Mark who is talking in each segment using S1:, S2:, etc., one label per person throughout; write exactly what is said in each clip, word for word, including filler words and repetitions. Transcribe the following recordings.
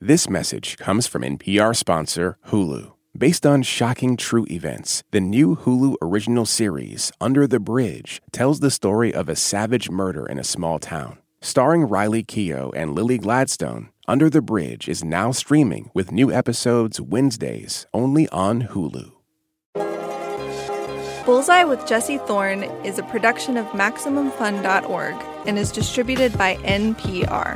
S1: This message comes from N P R sponsor Hulu. Based on shocking true events, the new Hulu original series, Under the Bridge, tells the story of a savage murder in a small town. Starring Riley Keough and Lily Gladstone, Under the Bridge is now streaming with new episodes Wednesdays only on Hulu.
S2: Bullseye with Jesse Thorne is a production of Maximum Fun dot org and is distributed by N P R.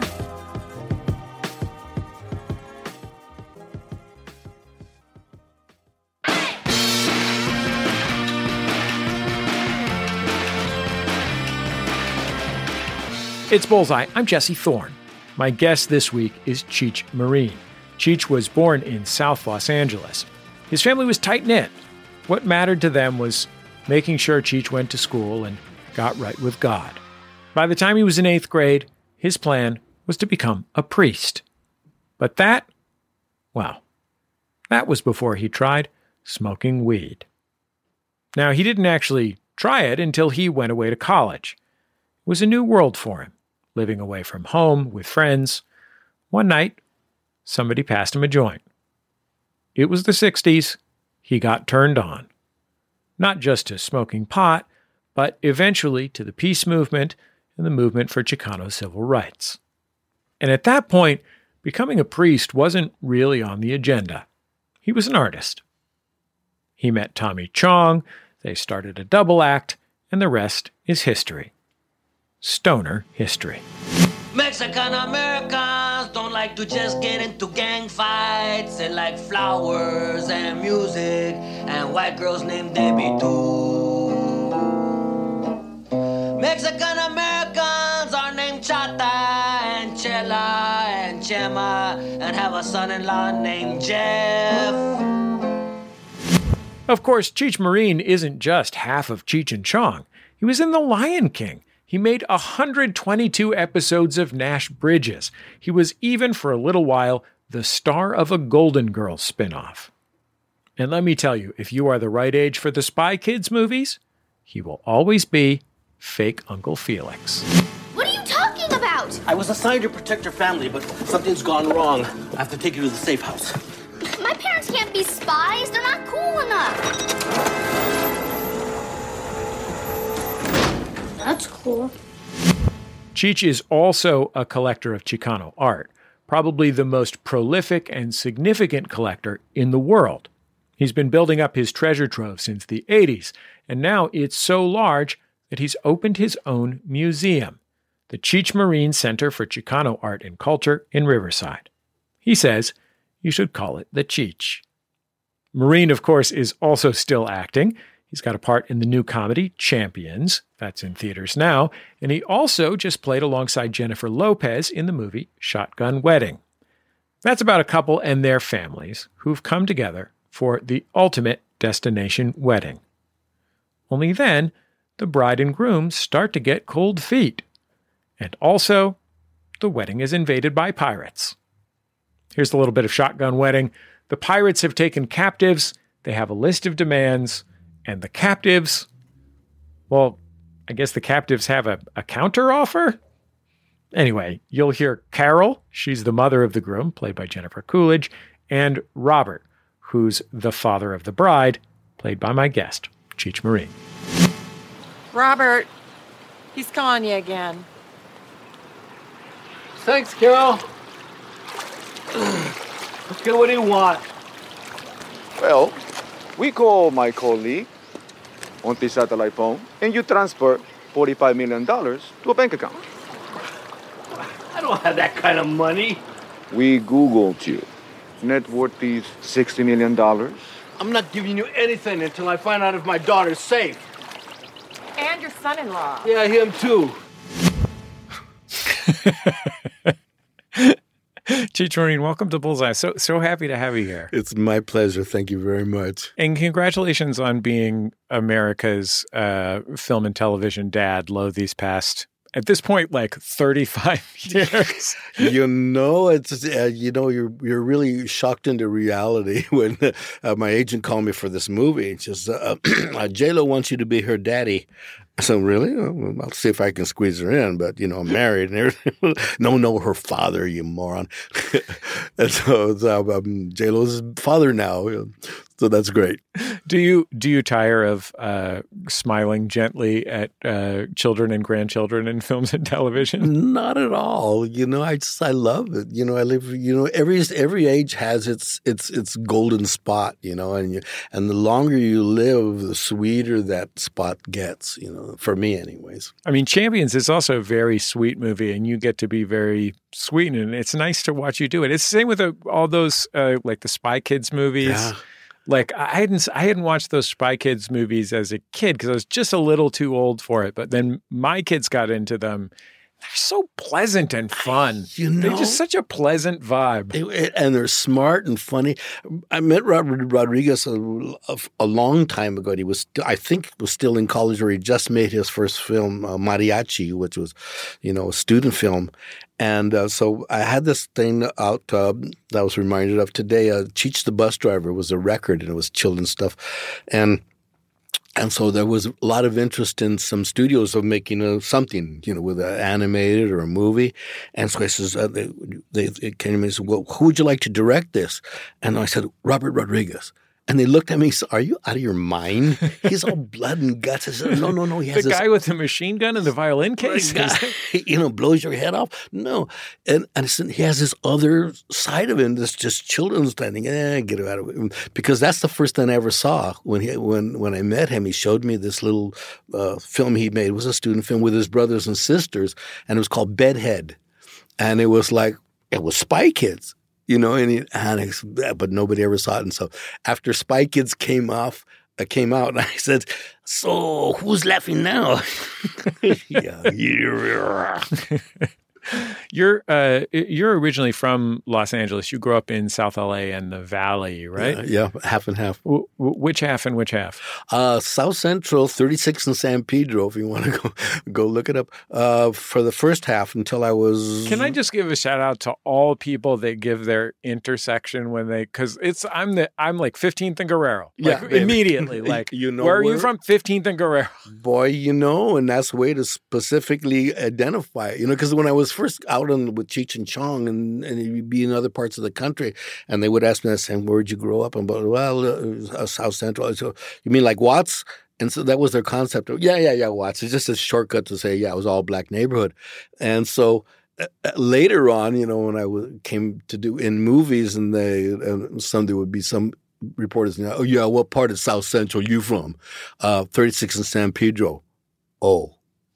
S3: It's Bullseye. I'm Jesse Thorne. My guest this week is Cheech Marin. Cheech was born in South Los Angeles. His family was tight-knit. What mattered to them was making sure Cheech went to school and got right with God. By the time he was in eighth grade, his plan was to become a priest. But that, well, that was before he tried smoking weed. Now, he didn't actually try it until he went away to college. It was a new world for him, living away from home with friends. One night, somebody passed him a joint. It was the sixties. He got turned on. Not just to smoking pot, but eventually to the peace movement and the movement for Chicano civil rights. And at that point, becoming a priest wasn't really on the agenda. He was an artist. He met Tommy Chong, they started a double act, and the rest is history. Stoner history.
S4: Mexican Americans don't like to just get into gang fights. They like flowers and music and white girls named Debbie too. Mexican Americans are named Chata and Chela and Chema and have a son-in-law named Jeff.
S3: Of course, Cheech Marin isn't just half of Cheech and Chong. He was in The Lion King. He made one hundred twenty-two episodes of Nash Bridges. He was even, for a little while, the star of a Golden Girls spinoff. And let me tell you, if you are the right age for the Spy Kids movies, he will always be fake Uncle Felix.
S5: What are you talking about?
S6: I was assigned to protect your family, but something's gone wrong. I have to take you to the safe house.
S5: My parents can't be spies. They're not cool enough. That's cool.
S3: Cheech is also a collector of Chicano art, probably the most prolific and significant collector in the world. He's been building up his treasure trove since the eighties, and now it's so large that he's opened his own museum, the Cheech Marin Center for Chicano Art and Culture in Riverside. He says you should call it the Cheech. Marin, of course, is also still acting. He's got a part in the new comedy, Champions. That's in theaters now. And he also just played alongside Jennifer Lopez in the movie Shotgun Wedding. That's about a couple and their families who've come together for the ultimate destination wedding. Only then, the bride and groom start to get cold feet. And also, the wedding is invaded by pirates. Here's a little bit of Shotgun Wedding. The pirates have taken captives. They have a list of demands. And the captives, well, I guess the captives have a, a counter offer? Anyway, you'll hear Carol, she's the mother of the groom, played by Jennifer Coolidge, and Robert, who's the father of the bride, played by my guest, Cheech Marin.
S7: Robert, he's calling you again.
S6: Thanks, Carol. Okay, what do you want?
S8: Well, we call my colleague on the satellite phone, and you transfer forty-five million dollars to a bank account.
S6: I don't have that kind of money.
S8: We Googled you. Net worth is sixty million dollars.
S6: I'm not giving you anything until I find out if my daughter's safe.
S7: And your son-in-law.
S6: Yeah, him too.
S3: Cheech Marin, welcome to Bullseye. So so happy to have you here.
S9: It's my pleasure. Thank you very much.
S3: And congratulations on being America's uh, film and television dad, low these past, at this point, like thirty-five years.
S9: You know, it's uh, you know, you're you're really shocked into reality when uh, my agent called me for this movie. It's just uh, J-Lo wants you to be her daddy. So really, well, I'll see if I can squeeze her in. But you know, I'm married and everything. no, no, her father, you moron. and so, so I'm J Lo's father now. So that's great.
S3: Do you do you tire of uh, smiling gently at uh, children and grandchildren in films and television?
S9: Not at all. You know, I just I love it. You know, I live. You know, every every age has its its its golden spot. You know, and you, and the longer you live, the sweeter that spot gets. You know, for me, anyways.
S3: I mean, Champions is also a very sweet movie, and you get to be very sweet, and it's nice to watch you do it. It's the same with uh, all those uh, like the Spy Kids movies.
S9: Yeah.
S3: Like I hadn't, I hadn't watched those Spy Kids movies as a kid because I was just a little too old for it. But then my kids got into them. They're so pleasant and fun.
S9: You know,
S3: they're just such a pleasant vibe,
S9: they, and they're smart and funny. I met Robert Rodriguez a, a, a long time ago. He was, I think, was still in college, or he just made his first film, uh, Mariachi, which was, you know, a student film. And uh, so I had this thing out uh, that I was reminded of today. Uh, Cheech the Bus Driver was a record, and it was children's stuff. And and so there was a lot of interest in some studios of making a, something, you know, with an animated or a movie. And so I says, uh, they, they, they came to me and said, well, who would you like to direct this? And I said, Robert Rodriguez. And they looked at me and said, are you out of your mind? He's all blood and guts. I said, no, no, no. He has
S3: the
S9: this
S3: guy with the machine gun and the violin case?
S9: guy, you know, blows your head off? No. And, and I said, he has this other side of him that's just children's thing. Eh, get it out of it. Because that's the first thing I ever saw. When he, when, when I met him, he showed me this little uh, film he made. It was a student film with his brothers and sisters, and it was called Bedhead. And it was like, it was Spy Kids. You know, and, he, and I, but nobody ever saw it. And so after Spy Kids came off, uh, came out, and I said, "So who's laughing now?" yeah, yeah.
S3: You're uh, you're originally from Los Angeles. You grew up in South L A and the Valley, right?
S9: Yeah, yeah, half and half.
S3: W- which half and which half?
S9: Uh, South Central, thirty-six in San Pedro, if you want to go go look it up. Uh, for the first half until I was...
S3: Can I just give a shout out to all people that give their intersection when they... Because it's I'm the I'm like fifteenth and Guerrero. Like,
S9: yeah,
S3: immediately. Like,
S9: you know
S3: where are
S9: where?
S3: you from? fifteenth and Guerrero.
S9: Boy, you know, and that's the way to specifically identify it. You know, because when I was first out on with Cheech and Chong, and, and you'd be in other parts of the country, and they would ask me, saying, "Where'd you grow up?" And well, uh, South Central. So you mean like Watts? And so that was their concept of, yeah, yeah, yeah, Watts. It's just a shortcut to say, yeah, it was all black neighborhood. And so uh, later on, you know, when I w- came to do in movies, and they uh, some there would be some reporters, you know, oh yeah, what part of South Central you from? Uh, thirty-six in San Pedro. Oh.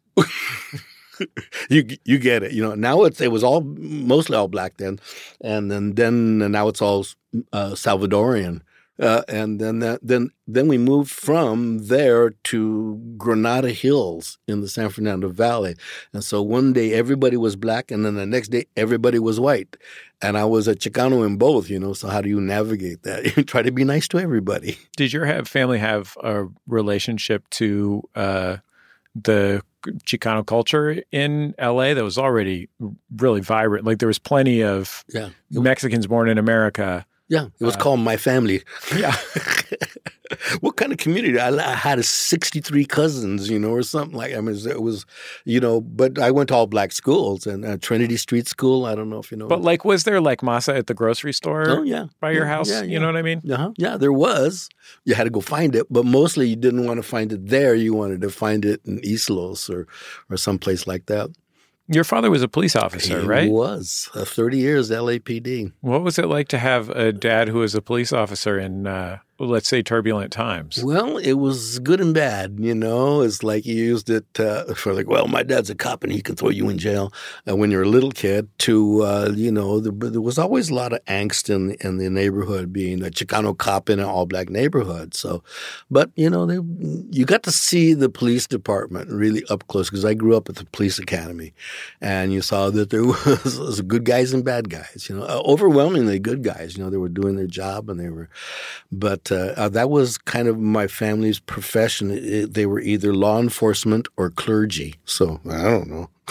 S9: You you get it, you know. Now it's it was all mostly all black then, and then then and now it's all uh, Salvadorian, uh, and then that, then then we moved from there to Granada Hills in the San Fernando Valley, and so one day everybody was black, and then the next day everybody was white, and I was a Chicano in both, you know. So how do you navigate that? You try to be nice to everybody.
S3: Did your have, family have a relationship to uh, the Chicano culture in L A that was already really vibrant? Like there was plenty of
S9: yeah.
S3: Mexicans born in America.
S9: Yeah, it was
S3: uh,
S9: called My Family.
S3: Yeah.
S9: What kind of community? I, I had sixty-three cousins, you know, or something like. I mean, it was, you know. But I went to all black schools and uh, Trinity Street School. I don't know if you know.
S3: But like, was there like masa at the grocery store?
S9: Oh yeah,
S3: by
S9: yeah,
S3: your house.
S9: Yeah, yeah.
S3: You know what I mean?
S9: Uh-huh. Yeah, there was. You had to go find it, but mostly you didn't want to find it there. You wanted to find it in East Los or or someplace like that.
S3: Your father was a police officer,
S9: he
S3: right?
S9: He was. Uh, thirty years L A P D.
S3: What was it like to have a dad who was a police officer in, uh, let's say, turbulent times?
S9: Well, it was good and bad, you know. It's like you used it uh, for like, well, my dad's a cop and he can throw you in jail uh, when you're a little kid, to, uh, you know, there, there was always a lot of angst in, in the neighborhood, being a Chicano cop in an all-black neighborhood. So, but, you know, they, you got to see the police department really up close, because I grew up at the police academy, and you saw that there was, was good guys and bad guys, you know, uh, overwhelmingly good guys. You know, they were doing their job, and they were, but uh, uh, that was kind of my family's profession. It, they were either law enforcement or clergy. So I don't know.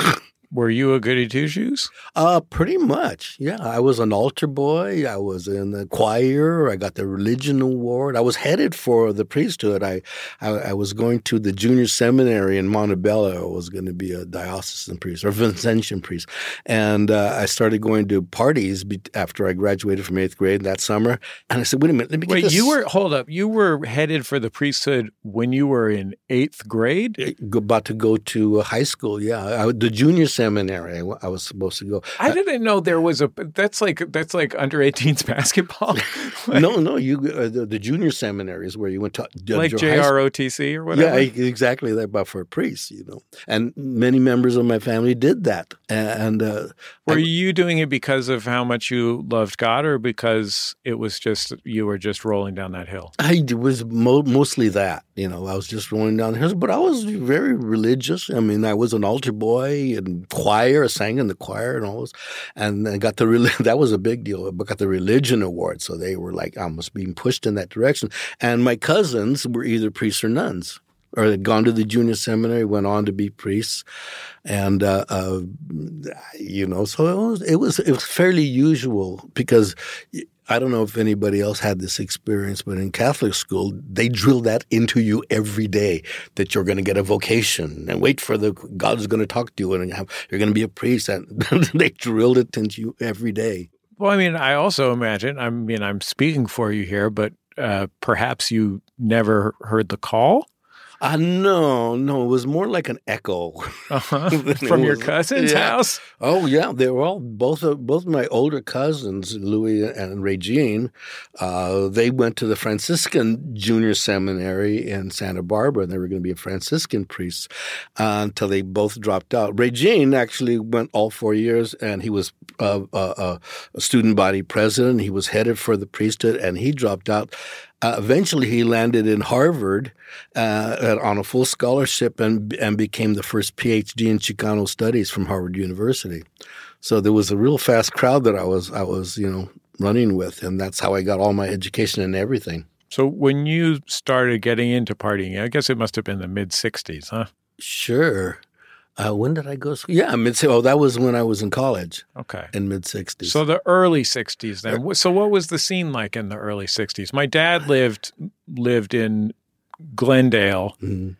S3: Were you a goody two-shoes?
S9: Uh, pretty much, yeah. I was an altar boy. I was in the choir. I got the religion award. I was headed for the priesthood. I, I, I was going to the junior seminary in Montebello. I was going to be a diocesan priest or Vincentian priest. And uh, I started going to parties be- after I graduated from eighth grade that summer. And I said, wait a minute, let me get
S3: Wait,
S9: this.
S3: you were, hold up, you were headed for the priesthood when you were in eighth grade?
S9: About to go to high school, yeah. I, the junior seminary I, I was supposed to go.
S3: I didn't know there was a, that's like, that's like under eighteens basketball.
S9: no, no, you uh, the, the junior seminary is where you went to. Uh,
S3: like J R O T C or whatever?
S9: Yeah, exactly that, but for priests, you know. And many members of my family did that. And uh,
S3: Were
S9: I,
S3: you doing it because of how much you loved God or because it was just, you were just rolling down that hill?
S9: I was mo- mostly that, you know. I was just rolling down the hills, but I was very religious. I mean, I was an altar boy and choir, I sang in the choir and all this. And I got the, that was a big deal. I got the religion award. So they were like almost being pushed in that direction. And my cousins were either priests or nuns, or had gone to the junior seminary, went on to be priests. And, uh, uh, you know, so it was, it was, it was fairly usual because I don't know if anybody else had this experience, but in Catholic school, they drill that into you every day that you're going to get a vocation and wait for the God's going to talk to you and have, you're going to be a priest. And they drilled it into you every day.
S3: Well, I mean, I also imagine, I mean, I'm speaking for you here, but uh, perhaps you never heard the call?
S9: Uh, no, no, it was more like an echo.
S3: Uh-huh. From your cousin's
S9: yeah.
S3: house?
S9: Oh, yeah. They were all, both of, both my older cousins, Louis and Regine, uh, they went to the Franciscan Junior Seminary in Santa Barbara, and they were going to be a Franciscan priests uh, until they both dropped out. Regine actually went all four years, and he was uh, uh, a student body president. He was headed for the priesthood, and he dropped out. Uh, eventually, he landed in Harvard uh, on a full scholarship and and became the first P H D in Chicano studies from Harvard University. So there was a real fast crowd that I was I was you know running with, and that's how I got all my education and everything.
S3: So when you started getting into partying, I guess it must have been the mid sixties, huh?
S9: Sure. Uh, when did I go to school? Yeah, mid. Oh, that was when I was in college.
S3: Okay.
S9: In mid sixties.
S3: So the early sixties then. So what was the scene like in the early sixties? My dad lived lived in Glendale, mm-hmm.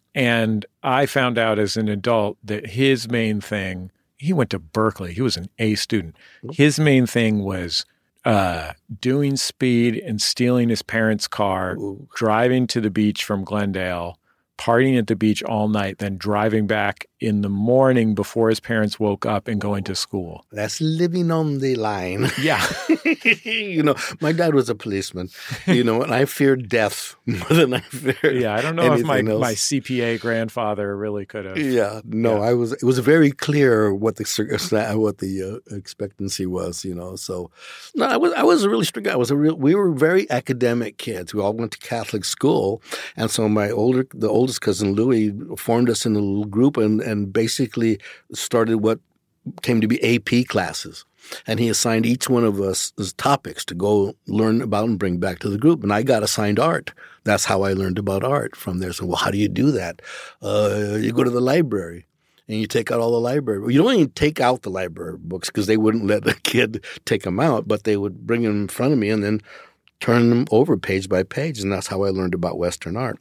S3: and I found out as an adult that his main thing, he went to Berkeley. He was an A student. His main thing was uh, doing speed and stealing his parents' car, Ooh. driving to the beach from Glendale, partying at the beach all night, then driving back in the morning before his parents woke up and going to school.
S9: That's living on the line.
S3: Yeah.
S9: You know, my dad was a policeman, you know, and I feared death more than I feared
S3: Yeah, I don't know if my,
S9: else.
S3: my C P A grandfather really could have.
S9: Yeah, no, yeah. I was, it was very clear what the, what the uh, expectancy was, you know, so no, I was, I was a really strict guy. I was a real, we were very academic kids. We all went to Catholic school. And so my older, the oldest cousin, Louis, formed us in a little group and, and basically started what came to be A P classes. And he assigned each one of us as topics to go learn about and bring back to the group. And I got assigned art. That's how I learned about art from there. So, well, how do you do that? Uh, you go to the library and you take out all the library. Well, you don't even take out the library books because they wouldn't let a kid take them out, but they would bring them in front of me and then turn them over page by page. And that's how I learned about Western art.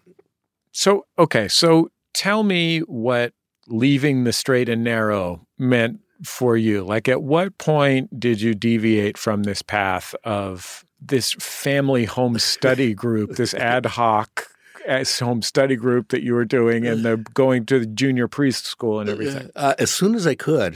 S3: So, okay. So tell me what leaving the straight and narrow meant for you. Like, at what point did you deviate from this path of this family home study group, this ad hoc home study group that you were doing, and the going to the junior priest school and everything?
S9: Uh, as soon as I could.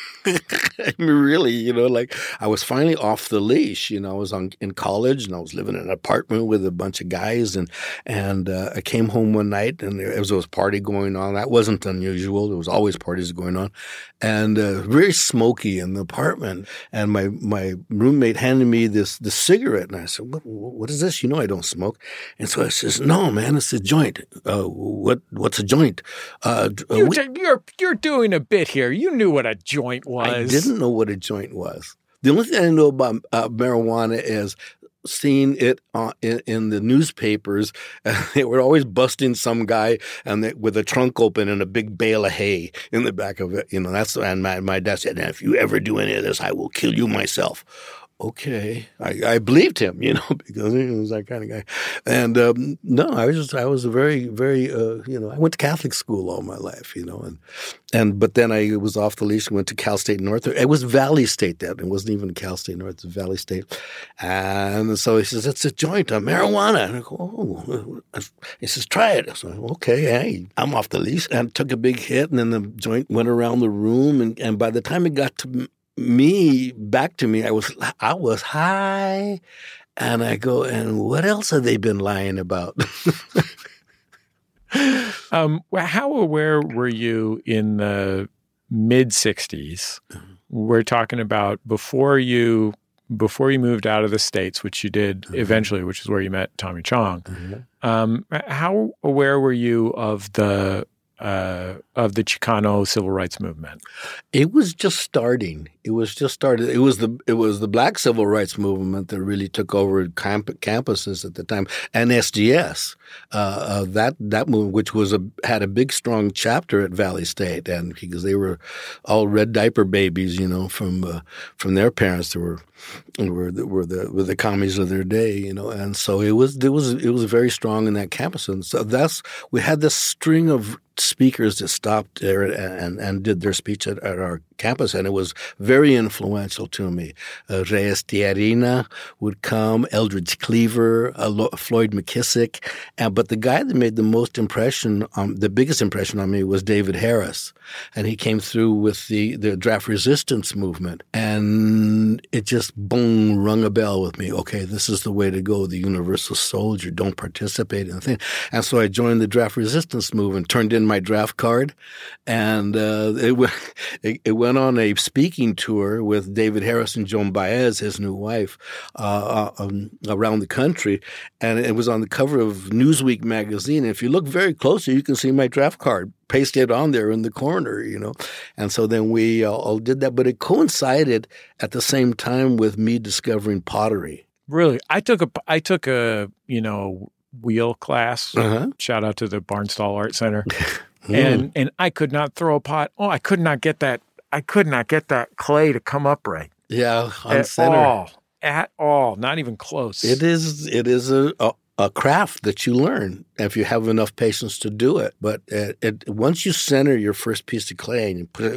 S9: I mean, really, you know, like I was finally off the leash. You know, I was on, in college and I was living in an apartment with a bunch of guys. And and uh, I came home one night and there was, there was a party going on. That wasn't unusual. There was always parties going on. And uh, very smoky in the apartment. And my, my roommate handed me this, this cigarette. And I said, what, what is this? You know I don't smoke. And so I says, no, man, it's a joint. Uh, what What's a joint? Uh,
S3: you,
S9: we-
S3: you're, you're doing a bit here. You knew what a joint was.
S9: I didn't know what a joint was. The only thing I know about uh, marijuana is seeing it uh, in, in the newspapers. They were always busting some guy and they, with a trunk open and a big bale of hay in the back of it. You know, that's and my, my dad said, if you ever do any of this, I will kill you myself. Okay, I, I believed him, you know, because he was that kind of guy. And um, no, I was just I was a very very uh, you know I went to Catholic school all my life, you know, and and but then I was off the leash and went to Cal State North. It was Valley State then. It wasn't even Cal State North. It was Valley State. And so he says, "It's a joint of marijuana." And I go, "Oh," he says, "Try it." I said, "Okay, hey, I'm off the leash," and took a big hit, and then the joint went around the room, and, and by the time it got to me, back to me, I was I was high, and I go, and what else have they been lying about?
S3: um, how aware were you in the mid sixties? We're talking about before you before you moved out of the States, which you did mm-hmm. eventually, which is where you met Tommy Chong. Mm-hmm. Um, how aware were you of the Uh, of the Chicano civil rights movement?
S9: It was just starting. It was just started. It was the it was the Black civil rights movement that really took over camp- campuses at the time, and S D S. Uh, uh, that that movement, which was a had a big strong chapter at Valley State, and because they were all red diaper babies, you know, from uh, from their parents that were were the, were the were the commies of their day, you know, and so it was it was it was very strong in that campus, and so that's we had this string of speakers that stopped there and, and did their speech at, at our campus, and it was very influential to me. Uh, Reyes Tiarina would come, Eldridge Cleaver, uh, Floyd McKissick, and, but the guy that made the most impression, um, the biggest impression on me was David Harris, and he came through with the, the draft resistance movement, and it just boom, rung a bell with me. Okay, this is the way to go, the universal soldier, don't participate in the thing. And so I joined the draft resistance movement, turned in my draft card, and uh, it, w- it, it went on a speaking tour with David Harris and Joan Baez, his new wife, uh, um, around the country, and it was on the cover of Newsweek magazine. And if you look very closely, you can see my draft card pasted on there in the corner, you know. And so then we uh, all did that, but it coincided at the same time with me discovering pottery.
S3: Really, I took a I took a you know. wheel class.
S9: Uh-huh.
S3: Shout out to the Barnstall Art Center.
S9: mm.
S3: And and I could not throw a pot. Oh, I could not get that. I could not get that clay to come up right.
S9: Yeah, on
S3: at
S9: center.
S3: all. At all. Not even close.
S9: It is. It is a, a a craft that you learn if you have enough patience to do it. But it, it, once you center your first piece of clay and you put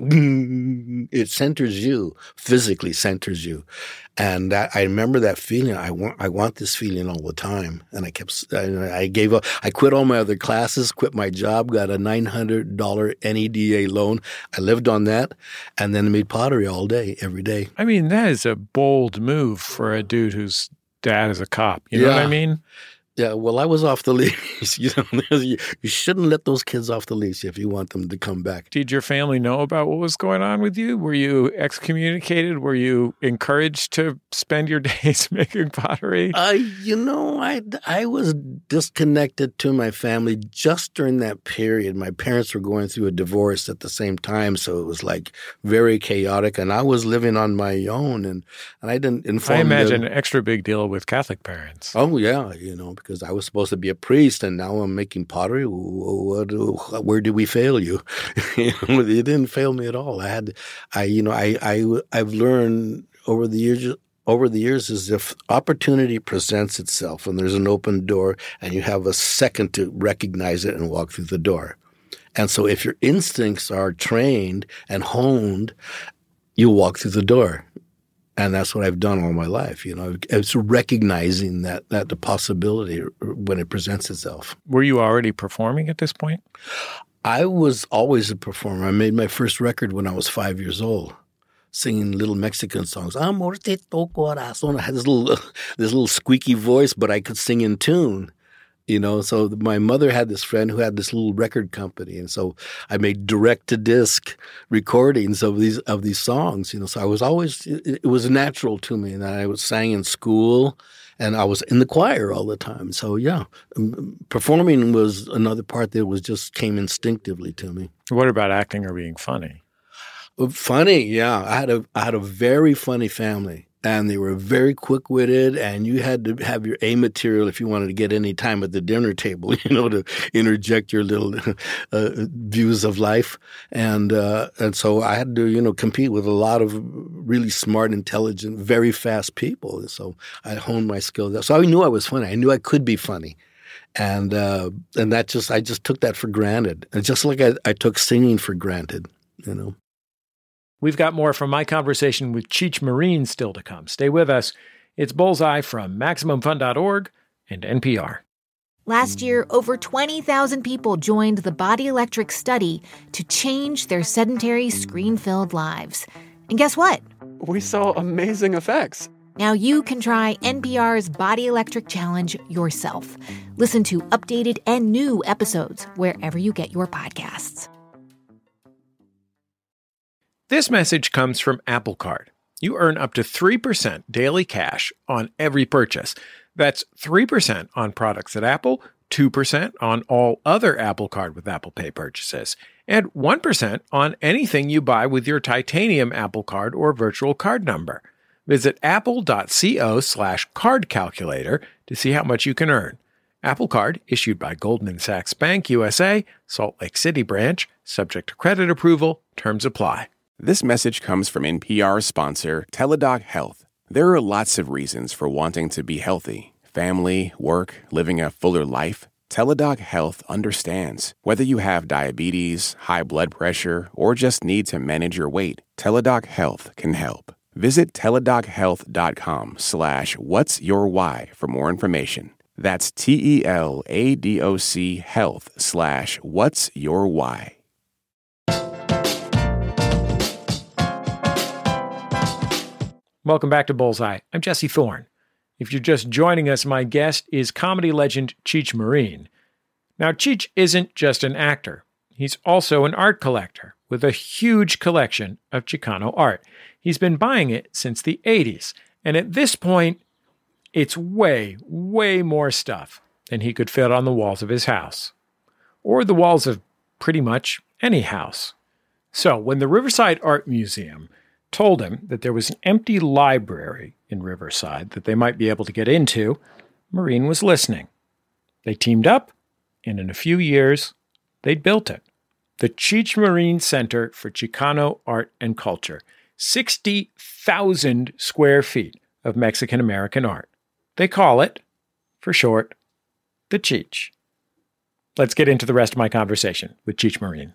S9: it, it centers you, physically centers you. And that, I remember that feeling. I want, I want this feeling all the time. And I kept, I, I gave up. I quit all my other classes, quit my job, got a nine hundred dollars N E D A loan. I lived on that, and then made pottery all day, every day.
S3: I mean, that is a bold move for a dude whose dad is a cop. You know
S9: yeah.
S3: what I mean?
S9: Yeah, well, I was off the leash. You know, you, you shouldn't let those kids off the leash if you want them to come back.
S3: Did your family know about what was going on with you? Were you excommunicated? Were you encouraged to spend your days making pottery?
S9: Uh, you know, I, I was disconnected to my family just during that period. My parents were going through a divorce at the same time, so it was like very chaotic, and I was living on my own, and, and I didn't inform
S3: I imagine
S9: them.
S3: An extra big deal with Catholic parents.
S9: Oh, yeah, you know, because because I was supposed to be a priest, and now I'm making pottery. What, where did we fail you? You know, it didn't fail me at all. I had, I, you know, I, I, I've learned over the years. Over the years, is if opportunity presents itself and there's an open door, and you have a second to recognize it and walk through the door. And so, if your instincts are trained and honed, you walk through the door. And that's what I've done all my life. You know, it's recognizing that that the possibility when it presents itself.
S3: Were you already performing at this point?
S9: I was always a performer. I made my first record when I was five years old, singing little Mexican songs. Amorcito corazón. I had this little this little squeaky voice, but I could sing in tune. You know, so my mother had this friend who had this little record company, and so I made direct-to-disc recordings of these of these songs. You know, so I was always it, it was natural to me, and I was sang in school, and I was in the choir all the time. So yeah, performing was another part that was just came instinctively to me.
S3: What about acting or being funny?
S9: Funny, yeah. I had a I had a very funny family. and they were very quick-witted, and you had to have your A material if you wanted to get any time at the dinner table, you know, to interject your little uh, views of life. And uh, and so I had to, you know, compete with a lot of really smart, intelligent, very fast people. So I honed my skills. So I knew I was funny. I knew I could be funny. And uh, and that just I just took that for granted. And just like I, I took singing for granted, you know.
S3: We've got more from my conversation with Cheech Marin still to come. Stay with us. It's Bullseye from Maximum Fun dot org and N P R.
S10: Last year, over twenty thousand people joined the Body Electric study to change their sedentary, screen-filled lives. And guess what?
S11: We saw amazing effects.
S10: Now you can try N P R's Body Electric Challenge yourself. Listen to updated and new episodes wherever you get your podcasts.
S3: This message comes from Apple Card. You earn up to three percent daily cash on every purchase. That's three percent on products at Apple, two percent on all other Apple Card with Apple Pay purchases, and one percent on anything you buy with your titanium Apple Card or virtual card number. Visit apple.co slash card calculator to see how much you can earn. Apple Card, issued by Goldman Sachs Bank U S A, Salt Lake City branch, subject to credit approval, terms apply.
S1: This message comes from N P R sponsor Teladoc Health. There are lots of reasons for wanting to be healthy. Family, work, living a fuller life. Teladoc Health understands. Whether you have diabetes, high blood pressure, or just need to manage your weight, Teladoc Health can help. Visit teladochealth.com slash what's your why for more information. That's T-E-L-A-D-O-C health slash what's your why.
S3: Welcome back to Bullseye. I'm Jesse Thorne. If you're just joining us, my guest is comedy legend Cheech Marin. Now, Cheech isn't just an actor. He's also an art collector with a huge collection of Chicano art. He's been buying it since the eighties, and at this point, it's way, way more stuff than he could fit on the walls of his house, or the walls of pretty much any house. So when the Riverside Art Museum told him that there was an empty library in Riverside that they might be able to get into, Marin was listening. They teamed up, and in a few years, they'd built it. The Cheech Marin Center for Chicano Art and Culture. sixty thousand square feet of Mexican-American art. They call it, for short, the Cheech. Let's get into the rest of my conversation with Cheech Marin.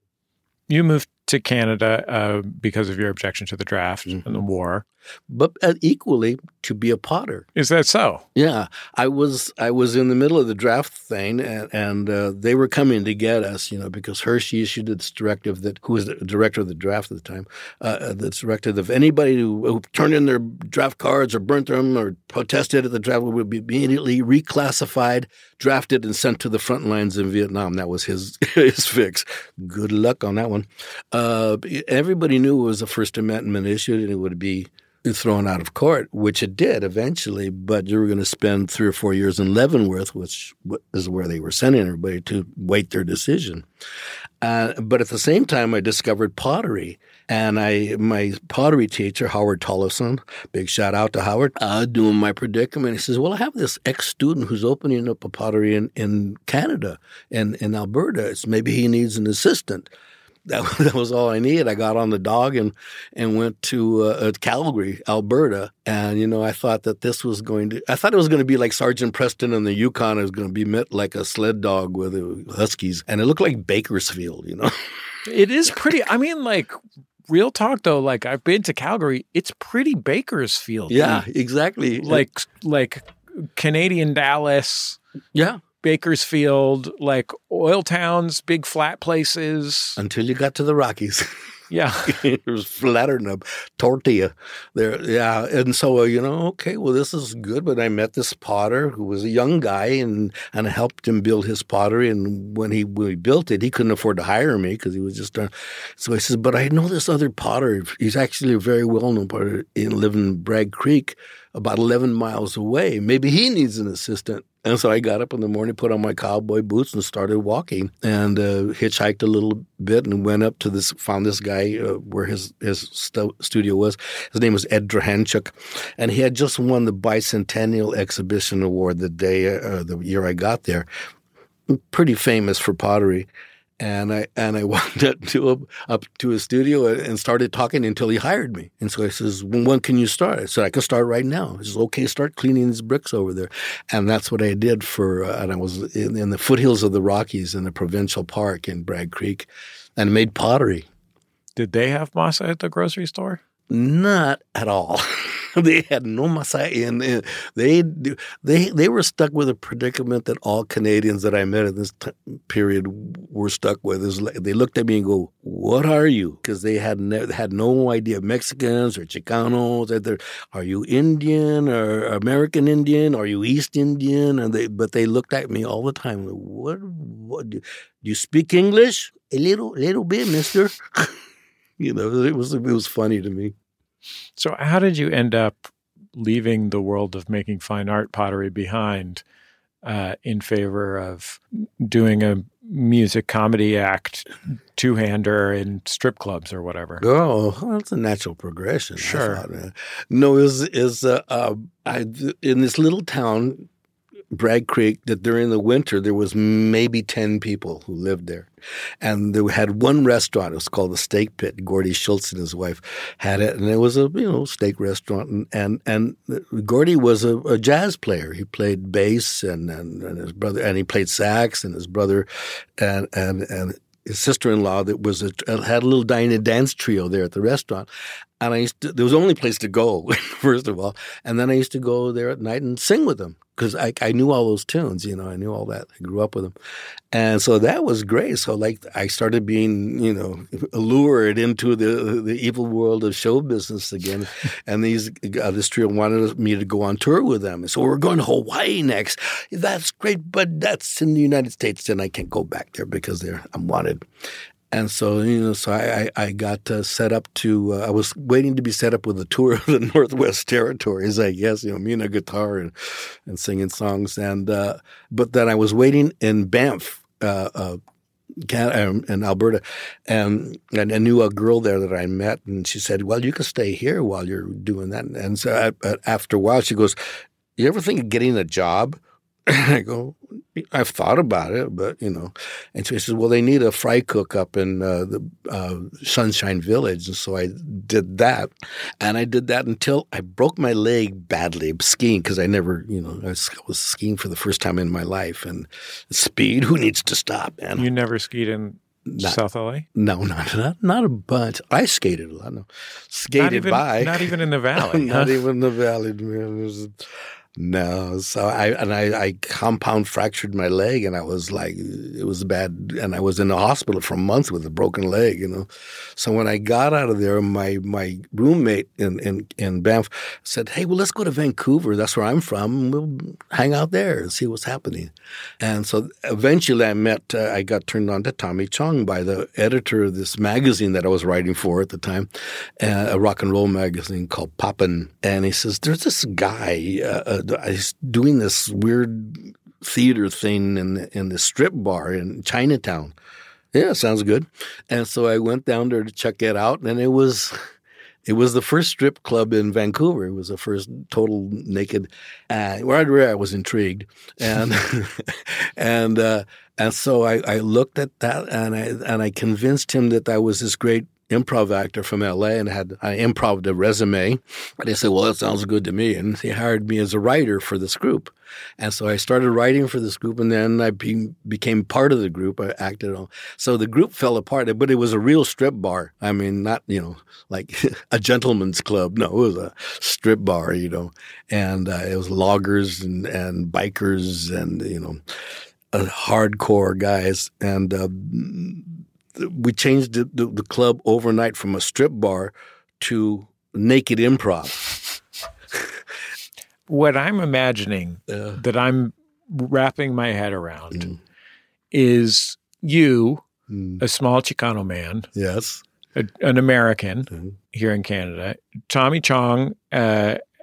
S3: You moved to Canada uh, because of your objection to the draft mm-hmm. and the war.
S9: But uh, equally to be a potter.
S3: Is that so?
S9: Yeah. I was I was in the middle of the draft thing, and, and uh, they were coming to get us, you know, because Hershey issued this directive that, who was the director of the draft at the time, uh, this directive of anybody who, who turned in their draft cards or burnt them or protested at the draft would be immediately reclassified, drafted, and sent to the front lines in Vietnam. That was his, his fix. Good luck on that one. Uh, everybody knew it was a First Amendment issue and it would be thrown out of court, which it did eventually, but you were going to spend three or four years in Leavenworth, which is where they were sending everybody to wait their decision. Uh, but at the same time, I discovered pottery. And I, my pottery teacher, Howard Tollefson, big shout out to Howard, uh, doing my predicament. He says, well, I have this ex-student who's opening up a pottery in, in Canada, in, in Alberta. It's maybe he needs an assistant. That, that was all I needed. I got on the dog and and went to uh, Calgary, Alberta. And, you know, I thought that this was going to – I thought it was going to be like Sergeant Preston in the Yukon. It was going to be met like a sled dog with uh, huskies. And it looked like Bakersfield, you know.
S3: It is pretty – I mean, like – real talk, though, like I've been to Calgary. It's pretty Bakersfield.
S9: Yeah, exactly.
S3: Like like Canadian Dallas.
S9: Yeah.
S3: Bakersfield, like oil towns, big flat places.
S9: Until you got to the Rockies.
S3: Yeah.
S9: It was flatter than a tortilla there. Yeah. And so, uh, you know, okay, well, this is good. But I met this potter who was a young guy and, and I helped him build his pottery. And when he, when he built it, he couldn't afford to hire me because he was just done. So I said, but I know this other potter. He's actually a very well-known potter in living in Bragg Creek. about eleven miles away. Maybe he needs an assistant. And so I got up in the morning, put on my cowboy boots, and started walking. And uh, hitchhiked a little bit and went up to this, found this guy uh, where his his stu- studio was. His name was Ed Drahanchuk, and he had just won the Bicentennial Exhibition Award the day, uh, the year I got there. Pretty famous for pottery. And I and I went up to him, up to his studio and started talking until he hired me. And so he says, well, when can you start? I said, I can start right now. He says, okay, start cleaning these bricks over there. And that's what I did for, uh, and I was in, in the foothills of the Rockies in the provincial park in Bragg Creek and made pottery.
S3: Did they have masa at the grocery store?
S9: Not at all. They had no masa in. in they they they were stuck with a predicament that all Canadians that I met in this t- period were stuck with. Is like, they looked at me and go, "What are you?" Because they had ne- had no idea. Mexicans or Chicanos. Either, are you Indian or American Indian? Are you East Indian? And they but they looked at me all the time. What? What? Do you speak English? A little, little bit, Mister. You know, it was it was funny to me.
S3: So how did you end up leaving the world of making fine art pottery behind uh, in favor of doing a music comedy act, two-hander in strip clubs or whatever?
S9: Oh, well, it's a natural progression.
S3: Sure.
S9: I thought, uh, no, is is uh, uh, I in this little town, Bragg Creek, that during the winter there was maybe ten people who lived there, and they had one restaurant. It was called the Steak Pit. Gordy Schultz and his wife had it, and it was a you know steak restaurant. And and, and Gordy was a, a jazz player. He played bass, and, and and his brother, and he played sax, and his brother, and and and. his sister-in-law that was a, had a little Dinah dance trio there at the restaurant. And I used to, there was the only place to go, first of all. And then I used to go there at night and sing with them because I, I knew all those tunes, you know, I knew all that. I grew up with them. And so that was great. So like I started being, you know, allured into the the evil world of show business again. And these uh, this trio wanted me to go on tour with them. And so we're going to Hawaii next. That's great, but that's in the United States, and I can't go back there because they're, I'm wanted. And so, you know, so I, I, I got uh, set up to, uh, I was waiting to be set up with a tour of the Northwest Territories, I guess, you know, me and a guitar and, and singing songs. And, uh, but then I was waiting in Banff, uh, uh, in Alberta, and, and I knew a girl there that I met, and she said, well, you can stay here while you're doing that. And so I, after a while, she goes, you ever think of getting a job? And I go, I've thought about it, but, you know. And so he says, well, they need a fry cook up in uh, the uh, Sunshine Village. And so I did that. And I did that until I broke my leg badly skiing because I never, you know, I was, I was skiing for the first time in my life. And speed, who needs to stop, man?
S3: You never skied in not, South L A?
S9: No, not, not not a bunch. I skated a lot. No, skated
S3: not even,
S9: by.
S3: Not even in the valley.
S9: Not
S3: huh?
S9: even in the valley. Man. It was, No, so I and I, I compound fractured my leg, and I was like, it was bad, and I was in the hospital for months with a broken leg, you know. So when I got out of there, my my roommate in in, in Banff said, "Hey, well, let's go to Vancouver. That's where I'm from. And we'll hang out there and see what's happening." And so eventually, I met, uh, I got turned on to Tommy Chong by the editor of this magazine that I was writing for at the time, uh, a rock and roll magazine called Poppin'. And he says, "There's this guy." Uh, uh, He's doing this weird theater thing in in the strip bar in Chinatown. Yeah, sounds good. And so I went down there to check it out, and it was it was the first strip club in Vancouver. It was the first total naked. Uh, right away, I was intrigued, and and uh, and so I, I looked at that, and I and I convinced him that I was this great improv actor from L A and had I improv'd a resume. And he said, well, that sounds good to me. And he hired me as a writer for this group. And so I started writing for this group, and then I be, became part of the group. I acted on. So the group fell apart, but it was a real strip bar. I mean, not, you know, like a gentleman's club. No, it was a strip bar, you know. And uh, it was loggers and, and bikers and, you know, uh, hardcore guys. And uh, we changed the, the, the club overnight from a strip bar to naked improv.
S3: What I'm imagining
S9: uh,
S3: that I'm wrapping my head around mm. is you, mm. a small Chicano man.
S9: Yes.
S3: A, an American
S9: mm.
S3: here in Canada. Tommy Chong uh,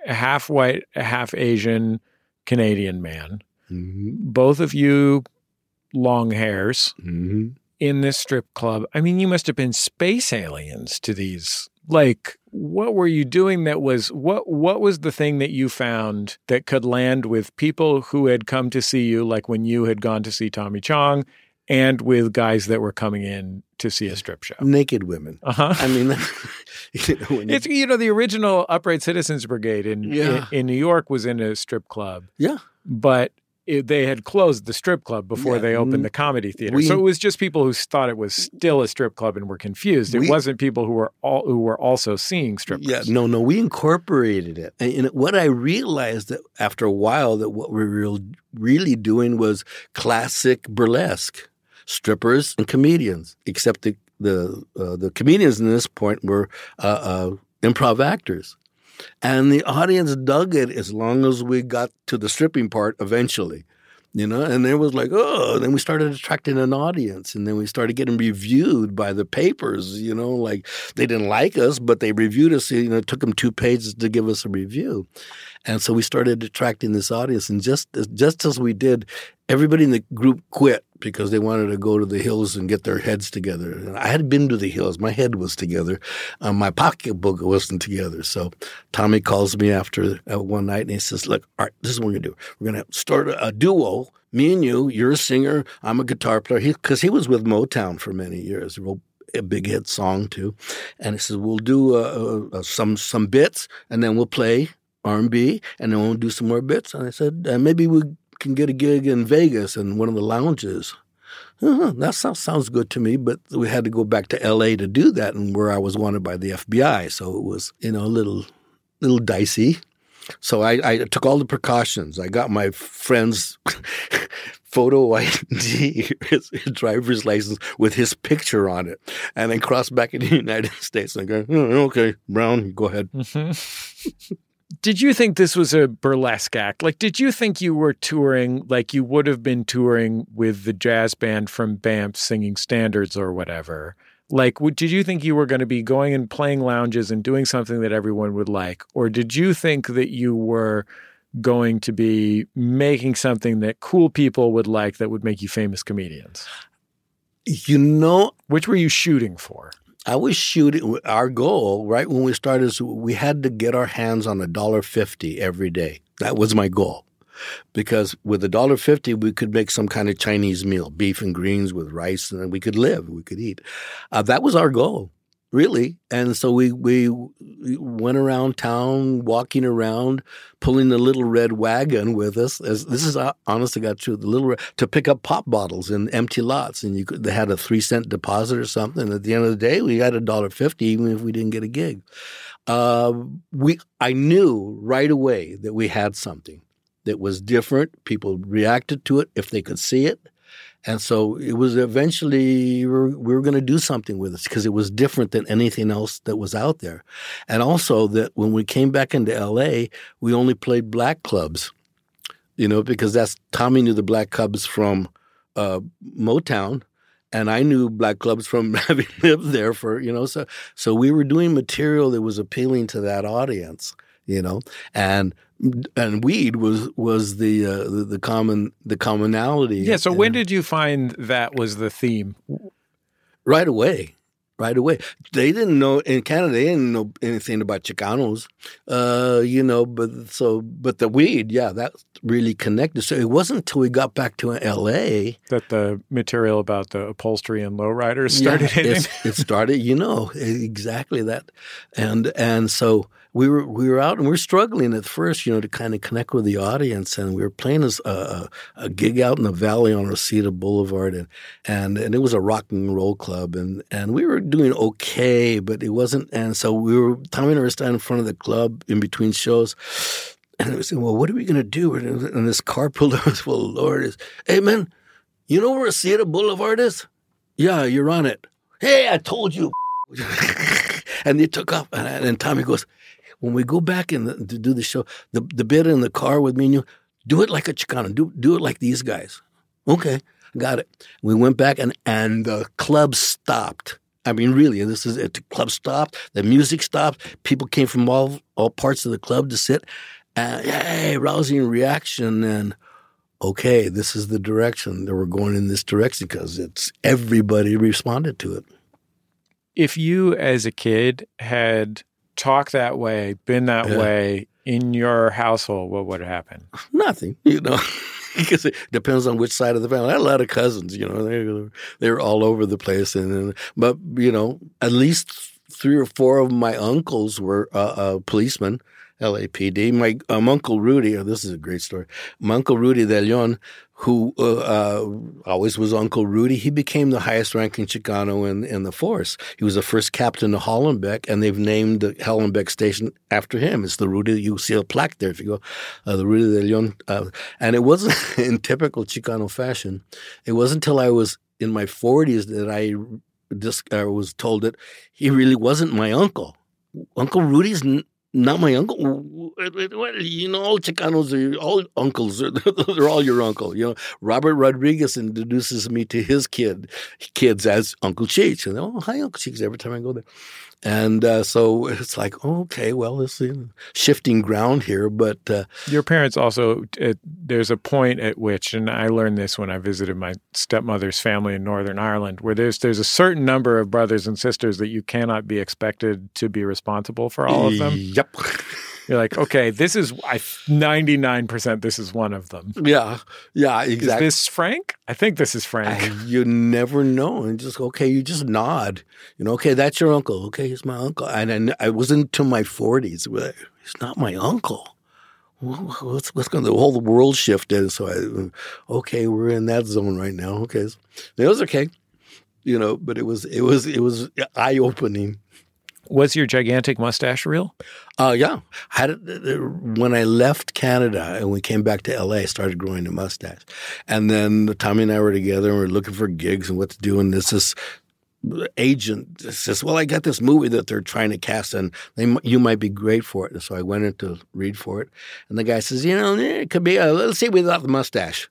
S3: half white, half Asian Canadian man.
S9: Mm-hmm.
S3: Both of you long hairs
S9: Mm-hmm.
S3: in this strip club. I mean, you must have been space aliens to these. Like, what were you doing that was, what what was the thing that you found that could land with people who had come to see you, like when you had gone to see Tommy Chong, and with guys that were coming in to see a strip show?
S9: Naked women.
S3: Uh-huh.
S9: I mean, you know, when you,
S3: It's, you know, the original Upright Citizens Brigade in,
S9: Yeah.
S3: in, in New York was in a strip club,
S9: yeah.
S3: but it, they had closed the strip club before
S9: Yeah.
S3: they opened the comedy theater.
S9: We-
S3: so it was just people who thought it was still a strip club and were confused. It
S9: We-
S3: wasn't people who were all who were also seeing strippers.
S9: Yeah, no, no, we incorporated it. And, and what I realized that after a while that what we were really doing was classic burlesque, strippers and comedians, except the the uh, the comedians in this point were uh, uh, improv actors. And the audience dug it as long as we got to the stripping part eventually. You know, and it was like, oh, then we started attracting an audience, and then we started getting reviewed by the papers, you know, like they didn't like us, but they reviewed us, you know, it took them two pages to give us a review. And so we started attracting this audience, and just, just as we did, everybody in the group quit because they wanted to go to the hills and get their heads together. And I had been to the hills. My head was together. Um, my pocketbook wasn't together. So Tommy calls me after uh, one night and he says, look, all right, this is what we're going to do. We're going to start a, a duo. Me and you, you're a singer. I'm a guitar player. Because he, he was with Motown for many years. Real, a big hit song too. And he says, we'll do uh, uh, some some bits and then we'll play R and B and then we'll do some more bits. And I said, uh, maybe we can get a gig in Vegas in one of the lounges. Uh-huh, that sounds, sounds good to me, but we had to go back to L A to do that, and where I was wanted by the F B I, so it was, you know, a little, little dicey. So I, I took all the precautions. I got my friend's photo I D, his, his driver's license with his picture on it, and then crossed back in the United States. And I go, oh, okay, Brown, go ahead.
S3: Mm-hmm. Did you think this was a burlesque act? Like, did you think you were touring like you would have been touring with the jazz band from Banff singing standards or whatever? Like, w- did you think you were going to be going and playing lounges and doing something that everyone would like? Or did you think that you were going to be making something that cool people would like that would make you famous comedians?
S9: You know,
S3: which were you shooting for?
S9: I was shooting, our goal, right when we started, is we had to get our hands on a dollar fifty every day. That was my goal. Because with a dollar fifty, we could make some kind of Chinese meal, beef and greens with rice, and then we could live, we could eat. Uh, that was our goal, really. And so we, we we went around town, walking around, pulling the little red wagon with us. As, this is honest to God true. The little to pick up pop bottles in empty lots, and you could, they had a three cent deposit or something. At the end of the day, we got a dollar fifty, even if we didn't get a gig. Uh, we I knew right away that we had something that was different. People reacted to it if they could see it. And so it was eventually we were, we were going to do something with it because it was different than anything else that was out there. And also that when we came back into L A, we only played black clubs, you know, because that's Tommy knew the black clubs from uh, Motown. And I knew black clubs from having lived there for, you know, so so we were doing material that was appealing to that audience, you know, and and weed was was the uh, the, the common the commonality.
S3: Yeah. So
S9: and
S3: when did you find that was the theme?
S9: Right away. Right away. They didn't know in Canada. They didn't know anything about Chicanos, uh, you know. But so, but the weed, yeah, that really connected. So it wasn't until we got back to L A
S3: that the material about the upholstery and lowriders started
S9: yeah,
S3: hitting.
S9: It started, you know, exactly that, and and so we were we were out and we were struggling at first, you know, to kind of connect with the audience, and we were playing a, a, a gig out in the valley on Reseda Boulevard, and and and it was a rock and roll club, and and we were doing okay, but it wasn't, and so we were Tommy and I were standing in front of the club in between shows. And I was saying, well, what are we going to do? And this car pulled up. Well, Lord, is, hey, man, you know where Reseda Boulevard is? Yeah, you're on it. Hey, I told you. And they took off. And, and Tommy goes, when we go back and to do the show, the, the bit in the car with me and you, do it like a Chicano. Do, do it like these guys. Okay, got it. We went back and, and the club stopped. I mean, really, this is it. The club stopped. The music stopped. People came from all all parts of the club to sit. And, hey, rousing reaction. And, okay, this is the direction that we're going in this direction because it's everybody responded to it.
S3: If you, as a kid, had talked that way, been that
S9: Yeah.
S3: way in your household, what would happen?
S9: Nothing, you know, because it depends on which side of the family. I had a lot of cousins, you know, they they were all over the place, and, and but you know, at least three or four of my uncles were uh, uh, policemen, L A P D. My um, Uncle Rudy, oh, this is a great story. My Uncle Rudy de Leon, who uh, uh, always was Uncle Rudy, he became the highest-ranking Chicano in, in the force. He was the first captain of Hollenbeck, and they've named the Hollenbeck station after him. It's the Rudy. You see a plaque there if you go, uh, the Rudy de Leon. Uh, and it wasn't in typical Chicano fashion. It wasn't until I was in my forties that I just uh, was told that he really wasn't my uncle. Uncle Rudy's n- not my uncle. Well, you know, all Chicanos are all uncles. They're all your uncle. You know, Robert Rodriguez introduces me to his kid, kids as Uncle Cheech. And oh, hi, Uncle Cheech, every time I go there. And uh, so it's like, oh, okay, well, this is shifting ground here. But uh,
S3: your parents also, uh, there's a point at which, and I learned this when I visited my stepmother's family in Northern Ireland, where there's there's a certain number of brothers and sisters that you cannot be expected to be responsible for all of them.
S9: Yep.
S3: You're like, okay, this is I ninety-nine percent this is one of them.
S9: Yeah, yeah, exactly.
S3: Is this Frank? I think this is Frank.
S9: I, you never know. And just, okay, you just nod. You know, okay, that's your uncle. Okay, he's my uncle. And I, I wasn't until my forties. He's not my uncle. What's, what's going to, the whole world shifted. So I, okay, we're in that zone right now. Okay. So it was okay. You know, but it was, it was, it was eye-opening.
S3: Was your gigantic mustache real?
S9: Uh, yeah. Had it, when I left Canada and we came back to L A, I started growing a mustache. And then Tommy and I were together and we were looking for gigs and what to do. And this this agent says, well, I got this movie that they're trying to cast and they, you might be great for it. And so I went in to read for it. And the guy says, you know, it could be, a, let's see without the mustache.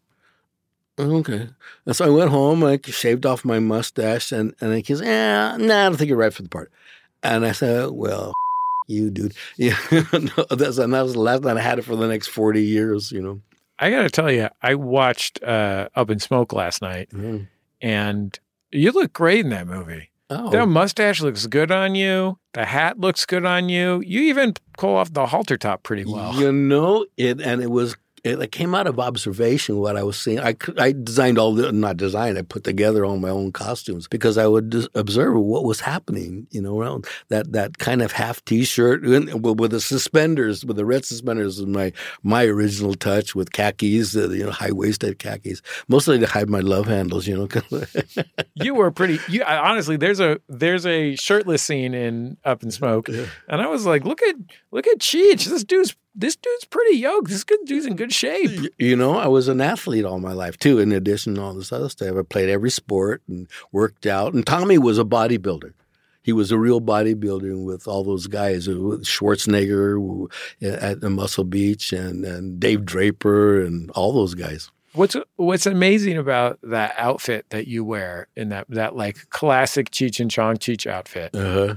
S9: Okay. And so I went home, I shaved off my mustache and, and he goes, yeah, nah, I don't think you're right for the part. And I said, well, you, dude. Yeah, no, that's, and that was the last time I had it for the next forty years, you know.
S3: I got to tell you, I watched uh, Up in Smoke last night,
S9: mm.
S3: and you look great in that movie.
S9: Oh.
S3: That mustache looks good on you. The hat looks good on you. You even pull off the halter top pretty well.
S9: You know, it, and it was, it, it came out of observation what I was seeing. I, I designed all the, not designed, I put together all my own costumes because I would just observe what was happening, you know, around that, that kind of half T-shirt with, with the suspenders, with the red suspenders was my, my original touch with khakis, uh, you know, high-waisted khakis, mostly to hide my love handles, you know.
S3: You were pretty, you honestly, there's a, there's a shirtless scene in Up in Smoke.
S9: Yeah.
S3: And I was like, look at, look at Cheech. This dude's This dude's pretty yoked. This good dude's in good shape.
S9: You know, I was an athlete all my life, too, in addition to all this other stuff. I played every sport and worked out. And Tommy was a bodybuilder. He was a real bodybuilder with all those guys, Schwarzenegger at Muscle Beach and, and Dave Draper and all those guys.
S3: What's what's amazing about that outfit that you wear in that, that like classic Cheech and Chong Cheech outfit
S9: uh-huh.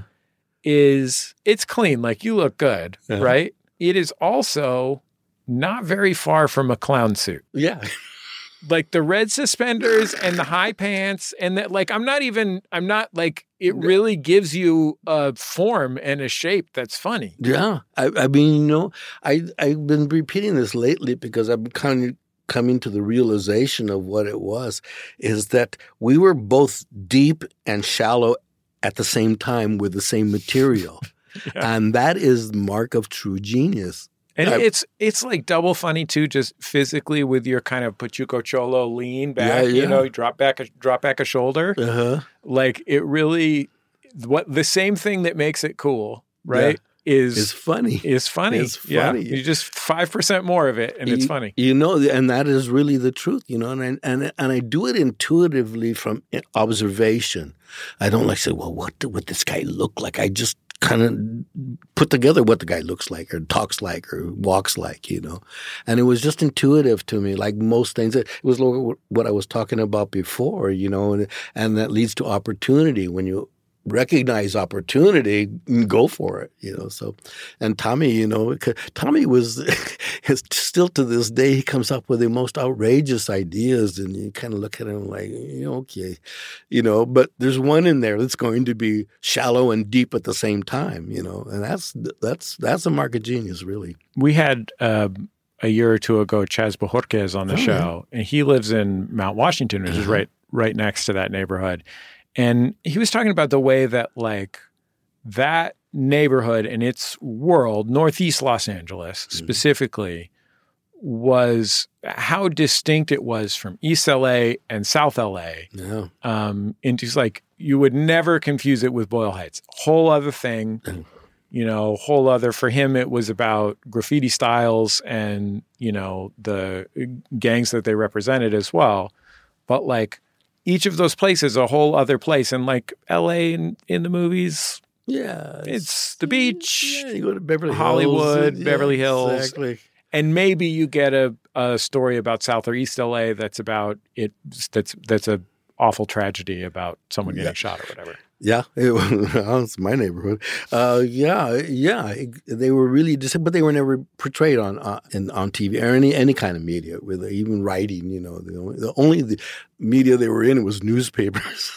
S3: is it's clean. Like you look good,
S9: uh-huh.
S3: right? It is also not very far from a clown suit.
S9: Yeah.
S3: Like the red suspenders and the high pants and that, like, I'm not even, I'm not like, it really gives you a form and a shape that's funny.
S9: Yeah. I, I mean, you know, I, I've been repeating this lately because I've kind of coming to the realization of what it was, is that we were both deep and shallow at the same time with the same material. Yeah. And that is the mark of true genius.
S3: And
S9: I,
S3: it's it's like double funny too, just physically with your kind of Pachuco Cholo lean back,
S9: yeah, yeah.
S3: you know, drop back a drop back a shoulder.
S9: Uh-huh.
S3: Like it really, what the same thing that makes it cool, right? Yeah. Is
S9: it's funny.
S3: Is funny.
S9: It's funny.
S3: Yeah. You just five percent more of it, and it's
S9: you,
S3: funny.
S9: You know, and that is really the truth. You know, and I, and and I do it intuitively from observation. I don't like say, well, what would this guy look like? I just kind of put together what the guy looks like or talks like or walks like, you know. And it was just intuitive to me, like most things. It was what I was talking about before, you know, and, and that leads to opportunity when you recognize opportunity, go for it, you know. So, and Tommy, you know, Tommy was still to this day, he comes up with the most outrageous ideas, and you kind of look at him like, okay, you know. But there's one in there that's going to be shallow and deep at the same time, you know, and that's that's that's a mark of genius, really.
S3: We had uh, a year or two ago Chaz Bojorquez on the oh, show, yeah. and he lives in Mount Washington, which uh-huh. is right right next to that neighborhood. And he was talking about the way that, like, that neighborhood and its world, Northeast Los Angeles specifically, mm-hmm. was how distinct it was from East L A and South L A.
S9: Yeah.
S3: Um, and just like, you would never confuse it with Boyle Heights. Whole other thing, you know, whole other, for him, it was about graffiti styles and, you know, the gangs that they represented as well. But, like, each of those places a whole other place. And like L A in, in the movies,
S9: yeah,
S3: it's, it's the beach,
S9: yeah, you go to Beverly Hills,
S3: Hollywood,
S9: yeah,
S3: Beverly Hills.
S9: Exactly.
S3: And maybe you get a, a story about South or East L A that's about it. That's, that's a awful tragedy about someone getting yeah. shot or whatever.
S9: Yeah, it was my neighborhood. Uh, yeah, yeah, they were really, dis- but they were never portrayed on uh, in, on T V or any any kind of media, with even writing. You know, the only, the only the media they were in was newspapers.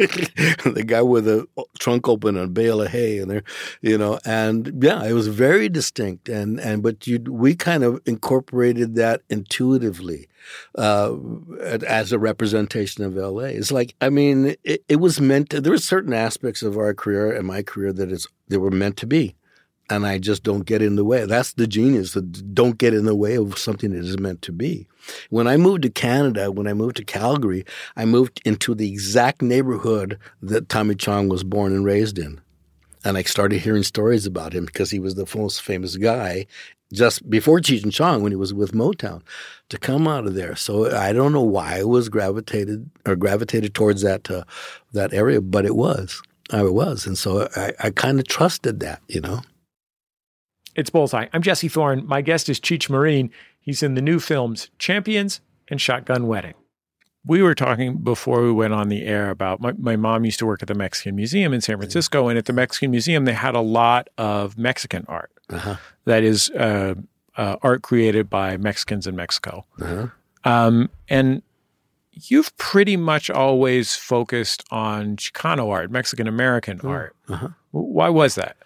S9: The guy with a trunk open and a bale of hay, and there, you know, and yeah, it was very distinct. And and but you, we kind of incorporated that intuitively uh, as a representation of L A. It's like, I mean, it, it was meant to, there were certain aspects of our career and my career that is they were meant to be. And I just don't get in the way. That's the genius, that don't get in the way of something that is meant to be. When I moved to Canada, when I moved to Calgary, I moved into the exact neighborhood that Tommy Chong was born and raised in. And I started hearing stories about him because he was the most famous guy just before Cheech and Chong when he was with Motown to come out of there. So I don't know why I was gravitated or gravitated towards that uh, that area, but it was. I was. And so I, I kind of trusted that, you know.
S3: It's Bullseye. I'm Jesse Thorne. My guest is Cheech Marin. He's in the new films Champions and Shotgun Wedding. We were talking before we went on the air about my, my mom used to work at the Mexican Museum in San Francisco, and at the Mexican Museum, they had a lot of Mexican art.
S9: Uh-huh.
S3: That is uh, uh, art created by Mexicans in Mexico.
S9: Uh-huh.
S3: Um, and you've pretty much always focused on Chicano art, Mexican-American
S9: uh-huh.
S3: art.
S9: Uh-huh.
S3: Why was that?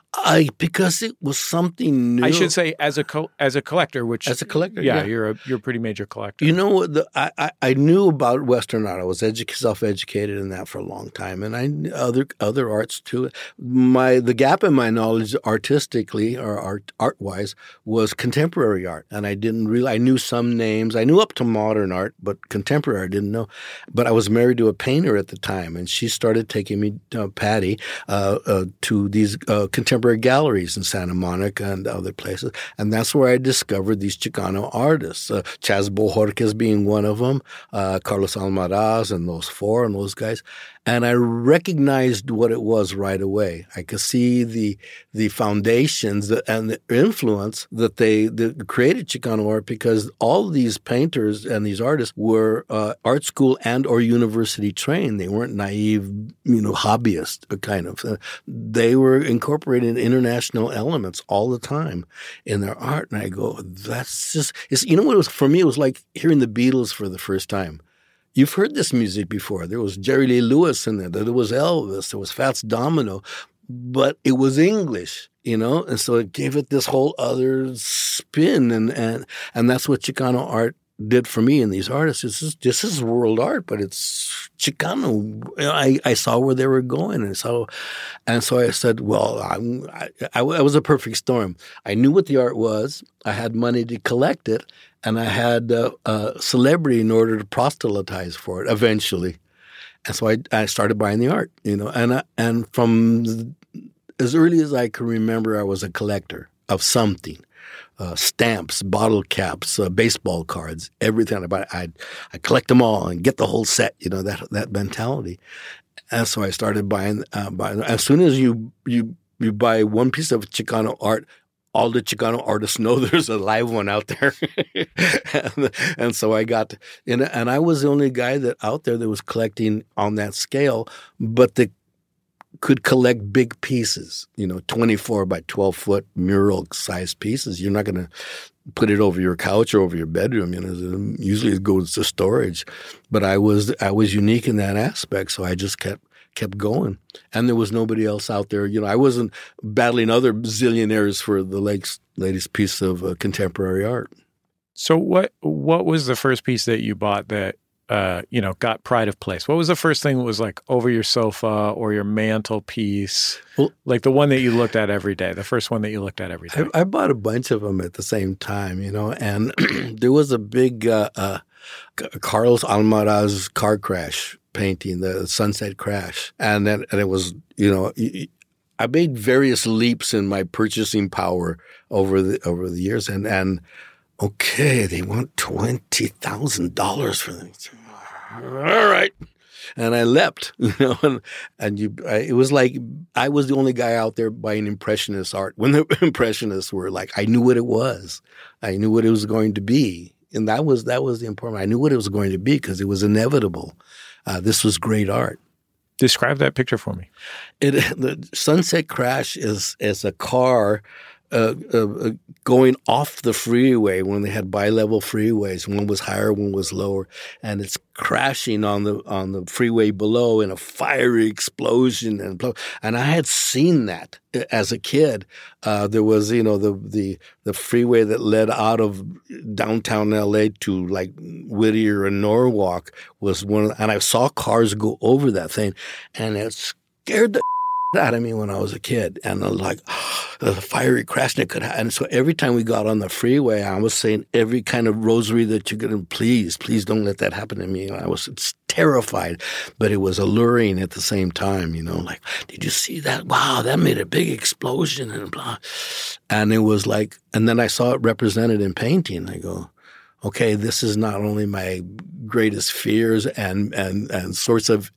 S9: I because it was something new.
S3: I should say as a co- as a collector, which
S9: as a collector,
S3: yeah,
S9: yeah.
S3: you're a you're a pretty major collector.
S9: You know, the, I, I I knew about Western art. I was edu- self-educated in that for a long time, and I other other arts too. My the gap in my knowledge artistically or art art wise was contemporary art, and I didn't really. I knew some names. I knew up to modern art, but contemporary I didn't know. But I was married to a painter at the time, and she started taking me, uh, Patty, uh, uh, to these uh, contemporary galleries in Santa Monica and other places. And that's where I discovered these Chicano artists, uh, Chaz Bojorquez being one of them, uh, Carlos Almaraz and those four and those guys. And I recognized what it was right away. I could see the the foundations and the influence that they that created Chicano art, because all these painters and these artists were uh, art school and or university trained. They weren't naive, you know, hobbyists kind of. Uh, they were incorporating international elements all the time in their art. And I go, that's just, it's, you know what it was for me? It was like hearing the Beatles for the first time. You've heard this music before. There was Jerry Lee Lewis in there. There was Elvis. There was Fats Domino. But it was English, you know? And so it gave it this whole other spin. And and, and that's what Chicano art did for me and these artists. This is, this is world art, but it's Chicano. I, I saw where they were going. And so, and so I said, well, I'm, I, I, I was a perfect storm. I knew what the art was. I had money to collect it. And I had uh, a celebrity in order to proselytize for it eventually. And so I, I started buying the art, you know. And I, and from as early as I can remember, I was a collector of something. Uh, stamps, bottle caps, uh, baseball cards, everything. I I'd, I'd collect them all and get the whole set, you know, that that mentality. And so I started buying. Uh, buying. As soon as you, you, you buy one piece of Chicano art, all the Chicano artists know there's a live one out there. and, and so I got – and I was the only guy that out there that was collecting on that scale. But the could collect big pieces, you know, twenty-four by twelve foot mural sized pieces. You're not going to put it over your couch or over your bedroom. You know, usually it goes to storage. But I was I was unique in that aspect, so I just kept kept going. And there was nobody else out there. You know, I wasn't battling other zillionaires for the latest, latest piece of uh, contemporary art.
S3: So what what was the first piece that you bought that Uh, you know, got pride of place? What was the first thing that was like over your sofa or your mantelpiece? Well, like the one that you looked at every day, the first one that you looked at every day?
S9: I, I bought a bunch of them at the same time, you know, and there was a big uh, uh, Carlos Almaraz car crash painting, the Sunset Crash. And then and it was, you know, I made various leaps in my purchasing power over the over the years. And, and okay, they want twenty thousand dollars for them. All right. And I leapt, you know, and, and you, I, it was like I was the only guy out there buying Impressionist art. When the Impressionists were like, I knew what it was. I knew what it was going to be. And that was, that was the important. I knew what it was going to be because it was inevitable. Uh, this was great art.
S3: Describe that picture for me.
S9: It, the Sunset Crash is, is a car Uh, uh, going off the freeway when they had bi-level freeways. One was higher, one was lower, and it's crashing on the on the freeway below in a fiery explosion. And and I had seen that as a kid. Uh, there was, you know, the the the freeway that led out of downtown L A to like Whittier and Norwalk was one, and I saw cars go over that thing, and it scared the out of me when I was a kid. And I was like, oh, the fiery crash that could happen. And so every time we got on the freeway, I was saying every kind of rosary that you could, please, please don't let that happen to me. And I was terrified, but it was alluring at the same time, you know, like, did you see that? Wow, that made a big explosion and blah. And it was like, and then I saw it represented in painting. I go, okay, this is not only my greatest fears and, and, and source of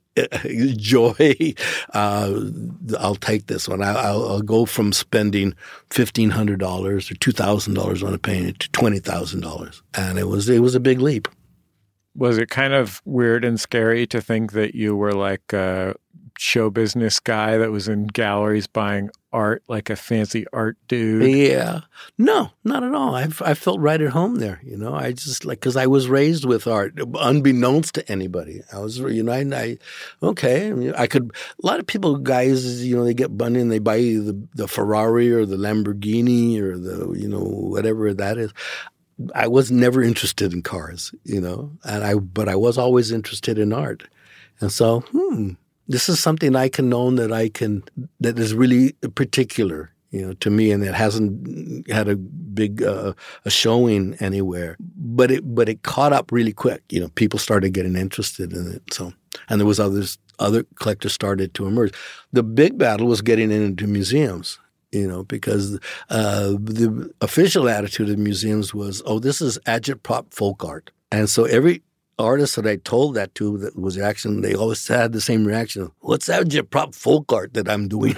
S9: joy. Uh, I'll take this one. I, I'll, I'll go from spending fifteen hundred dollars or two thousand dollars on a painting to twenty thousand dollars. And it was, it was a big leap.
S3: Was it kind of weird and scary to think that you were like a show business guy that was in galleries buying art, like a fancy art dude?
S9: Yeah. No, not at all. I I felt right at home there, you know. I just like, because I was raised with art, unbeknownst to anybody. I was, you know, I, I okay, I could, a lot of people, guys, you know, they get money and they buy the, the Ferrari or the Lamborghini or the, you know, whatever that is. I was never interested in cars, you know, and I, but I was always interested in art. And so, hmm, this is something I can own that I can, that is really particular, you know, to me, and it hasn't had a big uh, a showing anywhere. But it, but it caught up really quick. You know, people started getting interested in it. So, and there was others, other collectors started to emerge. The big battle was getting into museums. You know, because uh, the official attitude of museums was, oh, this is agitprop folk art. And so every artist that I told that to that was reaction, they always had the same reaction. What's agitprop folk art that I'm doing?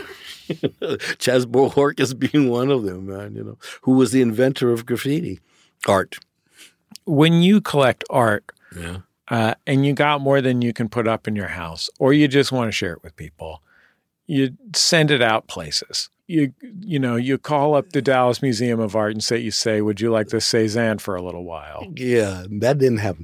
S9: Chas Bohorquez being one of them, man, you know, who was the inventor of graffiti art.
S3: When you collect art,
S9: yeah.
S3: uh, and you got more than you can put up in your house, or you just want to share it with people, you send it out places. You you know, you call up the Dallas Museum of Art and say, you say, would you like this Cézanne for a little while?
S9: Yeah, that didn't happen.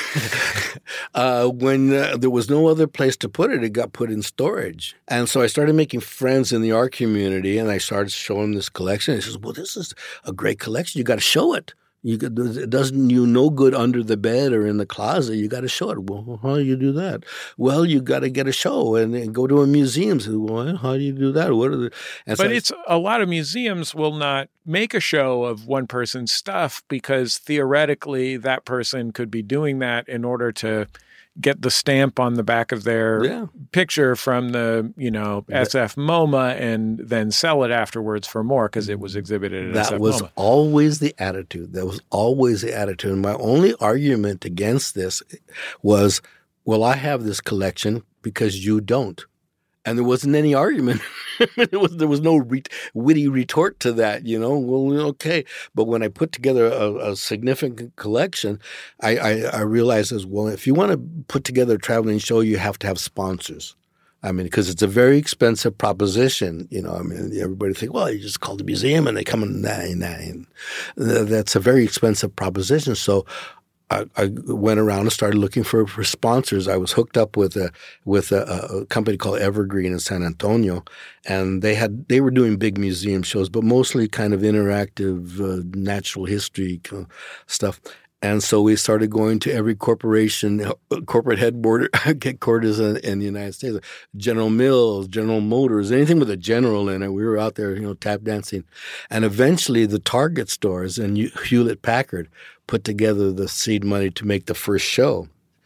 S9: uh, when uh, there was no other place to put it, it got put in storage. And so I started making friends in the art community, and I started showing this collection. He says, well, this is a great collection. You got to show it. You could, it doesn't you no good under the bed or in the closet. You got to show it. Well, how do you do that? Well, you got to get a show and, and go to a museum. So, well, how do you do that? What are the? And
S3: but
S9: so
S3: it's a lot of museums will not make a show of one person's stuff because theoretically that person could be doing that in order to get the stamp on the back of their
S9: yeah.
S3: picture from the, you know, S F MoMA and then sell it afterwards for more because it was exhibited at
S9: that
S3: S F MoMA.
S9: Was always the attitude. That was always the attitude. And my only argument against this was, well, I have this collection because you don't. And there wasn't any argument. there, was, there was no re- witty retort to that, you know. Well, okay. But when I put together a, a significant collection, I, I, I realized as well, if you want to put together a traveling show, you have to have sponsors. I mean, because it's a very expensive proposition. You know, I mean, everybody think, well, you just call the museum and they come in nine nine. That's a very expensive proposition. So I, I went around and started looking for, for sponsors. I was hooked up with a with a, a company called Evergreen in San Antonio, and they had they were doing big museum shows, but mostly kind of interactive uh, natural history kind of stuff. And so we started going to every corporation, corporate headquarters in, in the United States, General Mills, General Motors, anything with a general in it. We were out there, you know, tap dancing. And eventually the Target stores and Hewlett Packard put together the seed money to make the first show.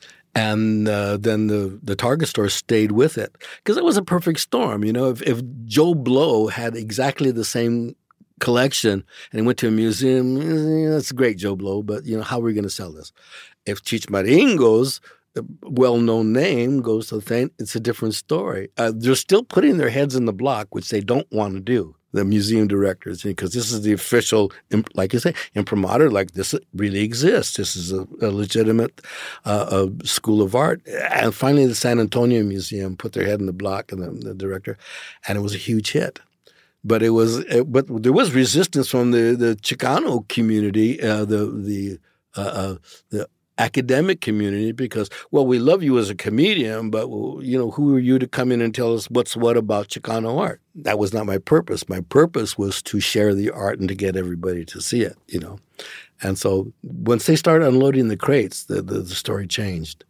S9: And uh, then the, the Target store stayed with it because it was a perfect storm. You know, if, if Joe Blow had exactly the same collection and he went to a museum, that's great, Joe Blow, but, you know, how are we going to sell this? If Cheech Marin goes, a well-known name, goes to the thing, it's a different story. Uh, they're still putting their heads in the block, which they don't want to do, the museum directors, because this is the official, like you say, imprimatur, like this really exists. This is a, a legitimate uh, a school of art. And finally, the San Antonio Museum put their head in the block, and the, the director, and it was a huge hit. But it was, it, but there was resistance from the, the Chicano community, uh, the the uh, uh, the academic community, because, well, we love you as a comedian, but, well, you know, who are you to come in and tell us what's what about Chicano art? That was not my purpose. My purpose was to share the art and to get everybody to see it, you know. And so once they started unloading the crates, the the, the story changed.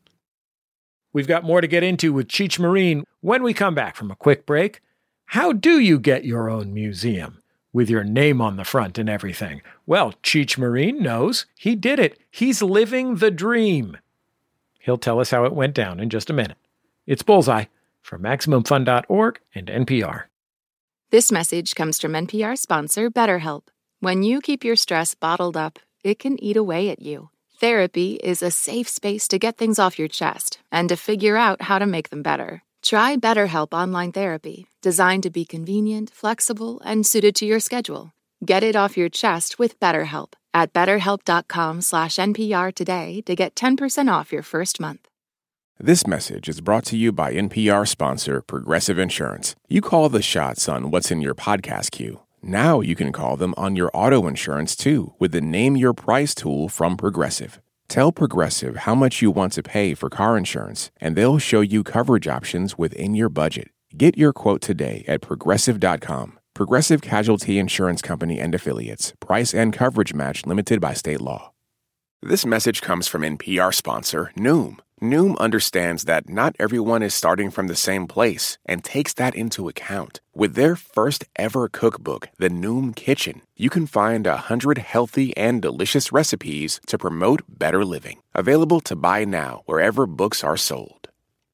S3: We've got more to get into with Cheech Marin when we come back from a quick break. How do you get your own museum with your name on the front and everything? Well, Cheech Marin knows. He did it. He's living the dream. He'll tell us how it went down in just a minute. It's Bullseye from Maximum Fun dot org and N P R.
S12: This message comes from N P R sponsor BetterHelp. When you keep your stress bottled up, it can eat away at you. Therapy is a safe space to get things off your chest and to figure out how to make them better. Try BetterHelp Online Therapy, designed to be convenient, flexible, and suited to your schedule. Get it off your chest with BetterHelp at betterhelp.com slash NPR today to get ten percent off your first month.
S1: This message is brought to you by N P R sponsor Progressive Insurance. You call the shots on what's in your podcast queue. Now you can call them on your auto insurance, too, with the Name Your Price tool from Progressive. Tell Progressive how much you want to pay for car insurance, and they'll show you coverage options within your budget. Get your quote today at Progressive dot com. Progressive Casualty Insurance Company and Affiliates. Price and coverage match limited by state law. This message comes from N P R sponsor Noom. Noom understands that not everyone is starting from the same place and takes that into account. With their first ever cookbook, The Noom Kitchen, you can find a hundred healthy and delicious recipes to promote better living. Available to buy now wherever books are sold.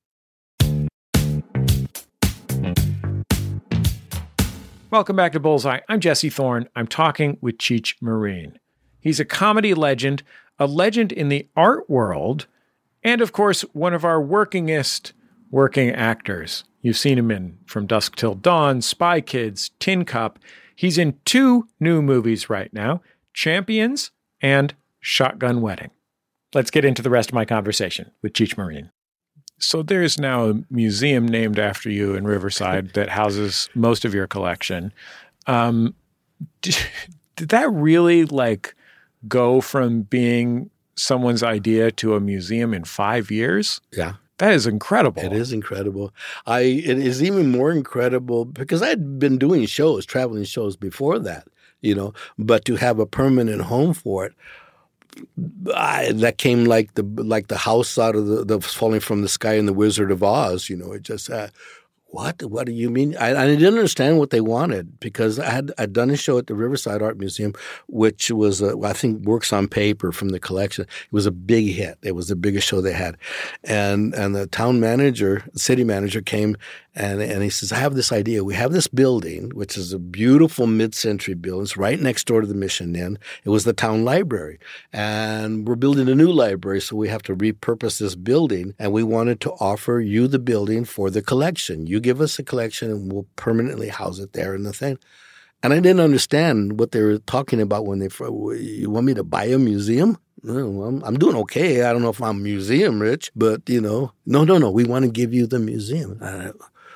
S3: Welcome back to Bullseye. I'm Jesse Thorne. I'm talking with Cheech Marin. He's a comedy legend, a legend in the art world, and, of course, one of our workingest working actors. You've seen him in From Dusk Till Dawn, Spy Kids, Tin Cup. He's in two new movies right now, Champions and Shotgun Wedding. Let's get into the rest of my conversation with Cheech Marin. So there's now a museum named after you in Riverside that houses most of your collection. Um, did, did that really, like, go from being someone's idea to a museum in five years?
S9: Yeah.
S3: That is incredible.
S9: It is incredible. I it is even more incredible because I had been doing shows, traveling shows before that, you know, but to have a permanent home for it, I, that came like the like the house out of the, the falling from the sky in The Wizard of Oz, you know. It just uh, what? What do you mean? I, I didn't understand what they wanted because I had I'd done a show at the Riverside Art Museum, which was, a, I think, Works on Paper from the collection. It was a big hit. It was the biggest show they had. And and the town manager, city manager came and, and he says, I have this idea. We have this building, which is a beautiful mid-century building. It's right next door to the Mission Inn. It was the town library. And we're building a new library, so we have to repurpose this building. And we wanted to offer you the building for the collection. You give us a collection and we'll permanently house it there in the thing. And I didn't understand what they were talking about when they, you want me to buy a museum? No, I'm, I'm doing okay. I don't know if I'm museum rich, but, you know, no, no, no. We want to give you the museum. I,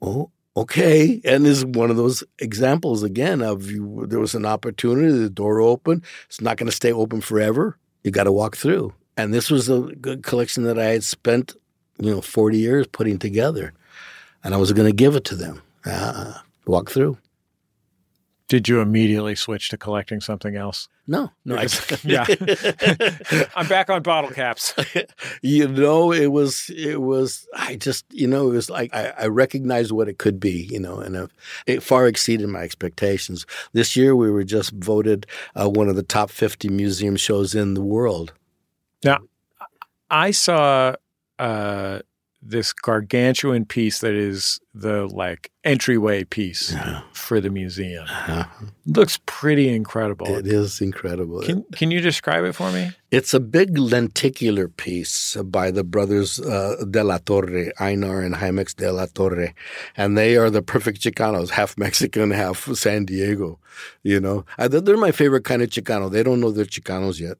S9: oh, okay. And this is one of those examples, again, of you, there was an opportunity, the door opened. It's not going to stay open forever. You got to walk through. And this was a good collection that I had spent, you know, forty years putting together. And I was going to give it to them. Uh, walk through.
S3: Did you immediately switch to collecting something else?
S9: No, no. I,
S3: yeah, I'm back on bottle caps.
S9: You know, it was, it was, I just, you know, it was like, I, I recognized what it could be, you know, and it far exceeded my expectations. This year, we were just voted uh, one of the top fifty museum shows in the world.
S3: Now, I saw uh, this gargantuan piece that is the like entryway piece yeah. for the museum. Uh-huh. Looks pretty incredible.
S9: It is incredible.
S3: Can Can you describe it for me?
S9: It's a big lenticular piece by the brothers uh, de la Torre, Einar and Jaimex de la Torre, and they are the perfect Chicanos, half Mexican, half San Diego. You know, they're my favorite kind of Chicano. They don't know they're Chicanos yet.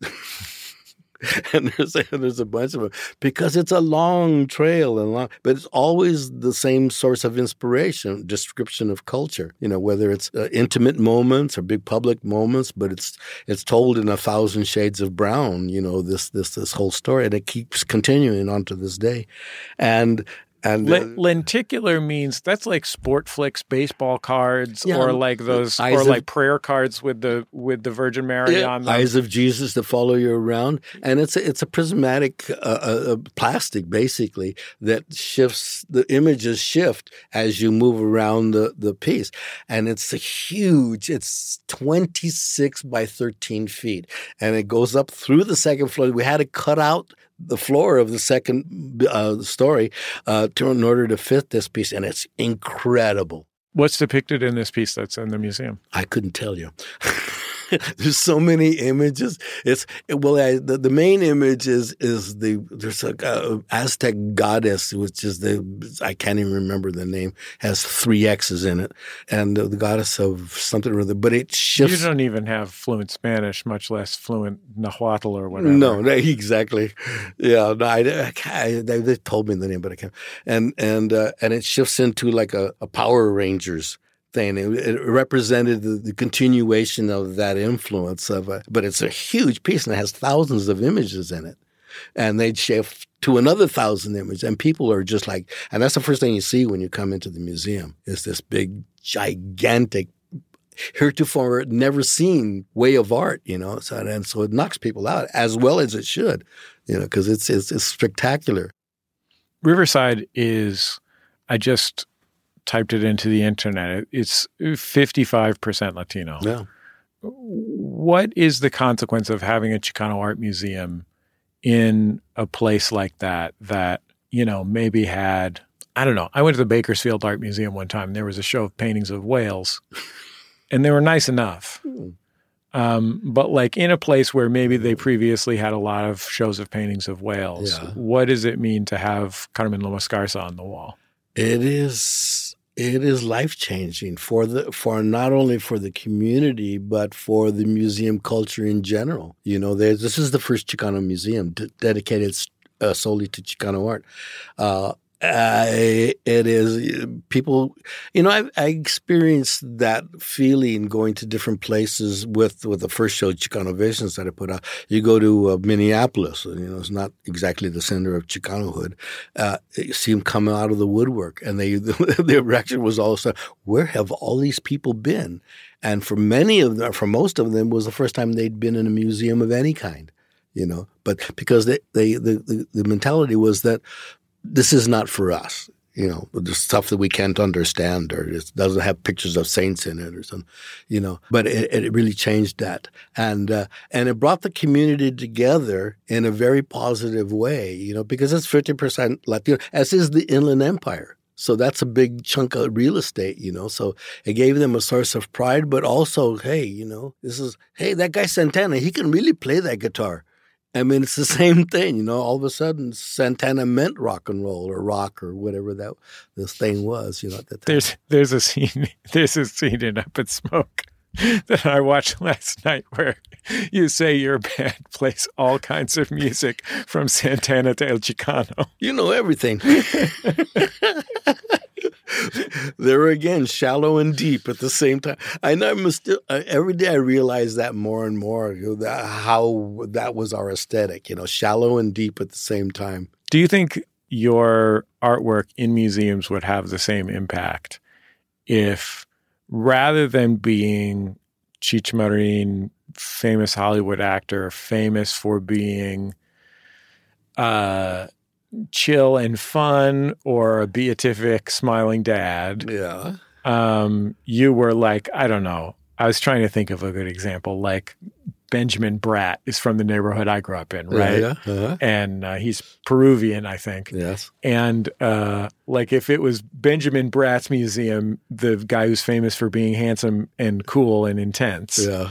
S9: And there's a, there's a bunch of them because it's a long trail and long, but it's always the same source of inspiration, description of culture. You know, whether it's uh, intimate moments or big public moments, but it's it's told in a thousand shades of brown. You know, this this this whole story, and it keeps continuing on to this day, and. And uh,
S3: lenticular means that's like sport flicks, baseball cards, yeah, or like those, or
S9: of,
S3: like prayer cards with the with the Virgin Mary
S9: yeah,
S3: on them.
S9: Eyes of Jesus that follow you around, and it's a, it's a prismatic uh, uh, plastic basically that shifts. The images shift as you move around the the piece, and it's a huge. It's twenty-six by thirteen feet, and it goes up through the second floor. We had to cut out the floor of the second uh, story uh, to, in order to fit this piece, and it's incredible.
S3: What's depicted in this piece that's in the museum?
S9: I couldn't tell you. There's so many images. It's well, I, the, the main image is is the there's a uh, Aztec goddess, which is the I can't even remember the name. Has three X's in it, and uh, the goddess of something or other. But it shifts.
S3: You don't even have fluent Spanish, much less fluent Nahuatl or whatever.
S9: No, no exactly. Yeah, no, I, I, they, they told me the name, but I can't. And and uh, and it shifts into like a, a Power Rangers thing. It, it represented the, the continuation of that influence of a, but it's a huge piece and it has thousands of images in it. And they'd shift to another thousand images. And people are just like, and that's the first thing you see when you come into the museum is this big, gigantic, heretofore never seen way of art, you know. So, and so it knocks people out as well as it should, you know, because it's, it's, it's spectacular.
S3: Riverside is, I just typed it into the internet. It's fifty-five percent Latino.
S9: Yeah.
S3: What is the consequence of having a Chicano art museum in a place like that, that, you know, maybe had, I don't know. I went to the Bakersfield Art Museum one time. And there was a show of paintings of whales, and they were nice enough. Hmm. Um, but like in a place where maybe they previously had a lot of shows of paintings of whales, yeah. What does it mean to have Carmen Lomas Garza on the wall?
S9: It is it is life-changing for the for not only for the community but for the museum culture in general. You know, this is the first Chicano museum d- dedicated uh, solely to Chicano art. Uh, uh, it is people. You know, I, I experienced that feeling going to different places with with the first show, Chicano Visions, that I put out. You go to uh, Minneapolis, and you know it's not exactly the center of Chicanohood. Uh, you see them come out of the woodwork, and they the reaction was also, "Where have all these people been?" And for many of them, for most of them, was the first time they'd been in a museum of any kind. You know, but because they, they the, the the mentality was that this is not for us, you know, the stuff that we can't understand or it doesn't have pictures of saints in it or something, you know. But it, it really changed that. And uh, and it brought the community together in a very positive way, you know, because it's fifty percent Latino, as is the Inland Empire. So that's a big chunk of real estate, you know. So it gave them a source of pride, but also, hey, you know, this is, hey, that guy Santana, he can really play that guitar. I mean, it's the same thing, you know. All of a sudden, Santana meant rock and roll or rock or whatever that this thing was, you know. At the time.
S3: There's there's a scene there's a scene in Up in Smoke that I watched last night where you say your band plays all kinds of music from Santana to El Chicano.
S9: You know everything. There again, shallow and deep at the same time. I know I'm still, every day I realize that more and more, you know, that, how that was our aesthetic, you know, shallow and deep at the same time.
S3: Do you think your artwork in museums would have the same impact if, rather than being Cheech Marin, famous Hollywood actor, famous for being uh, chill and fun, or a beatific smiling dad,
S9: yeah,
S3: um, you were like, I don't know, I was trying to think of a good example, like Benjamin Bratt is from the neighborhood I grew up in, right?
S9: Yeah, yeah. Uh-huh.
S3: And uh, he's Peruvian, I think.
S9: Yes.
S3: And uh, like if it was Benjamin Bratt's museum, the guy who's famous for being handsome and cool and intense,
S9: yeah.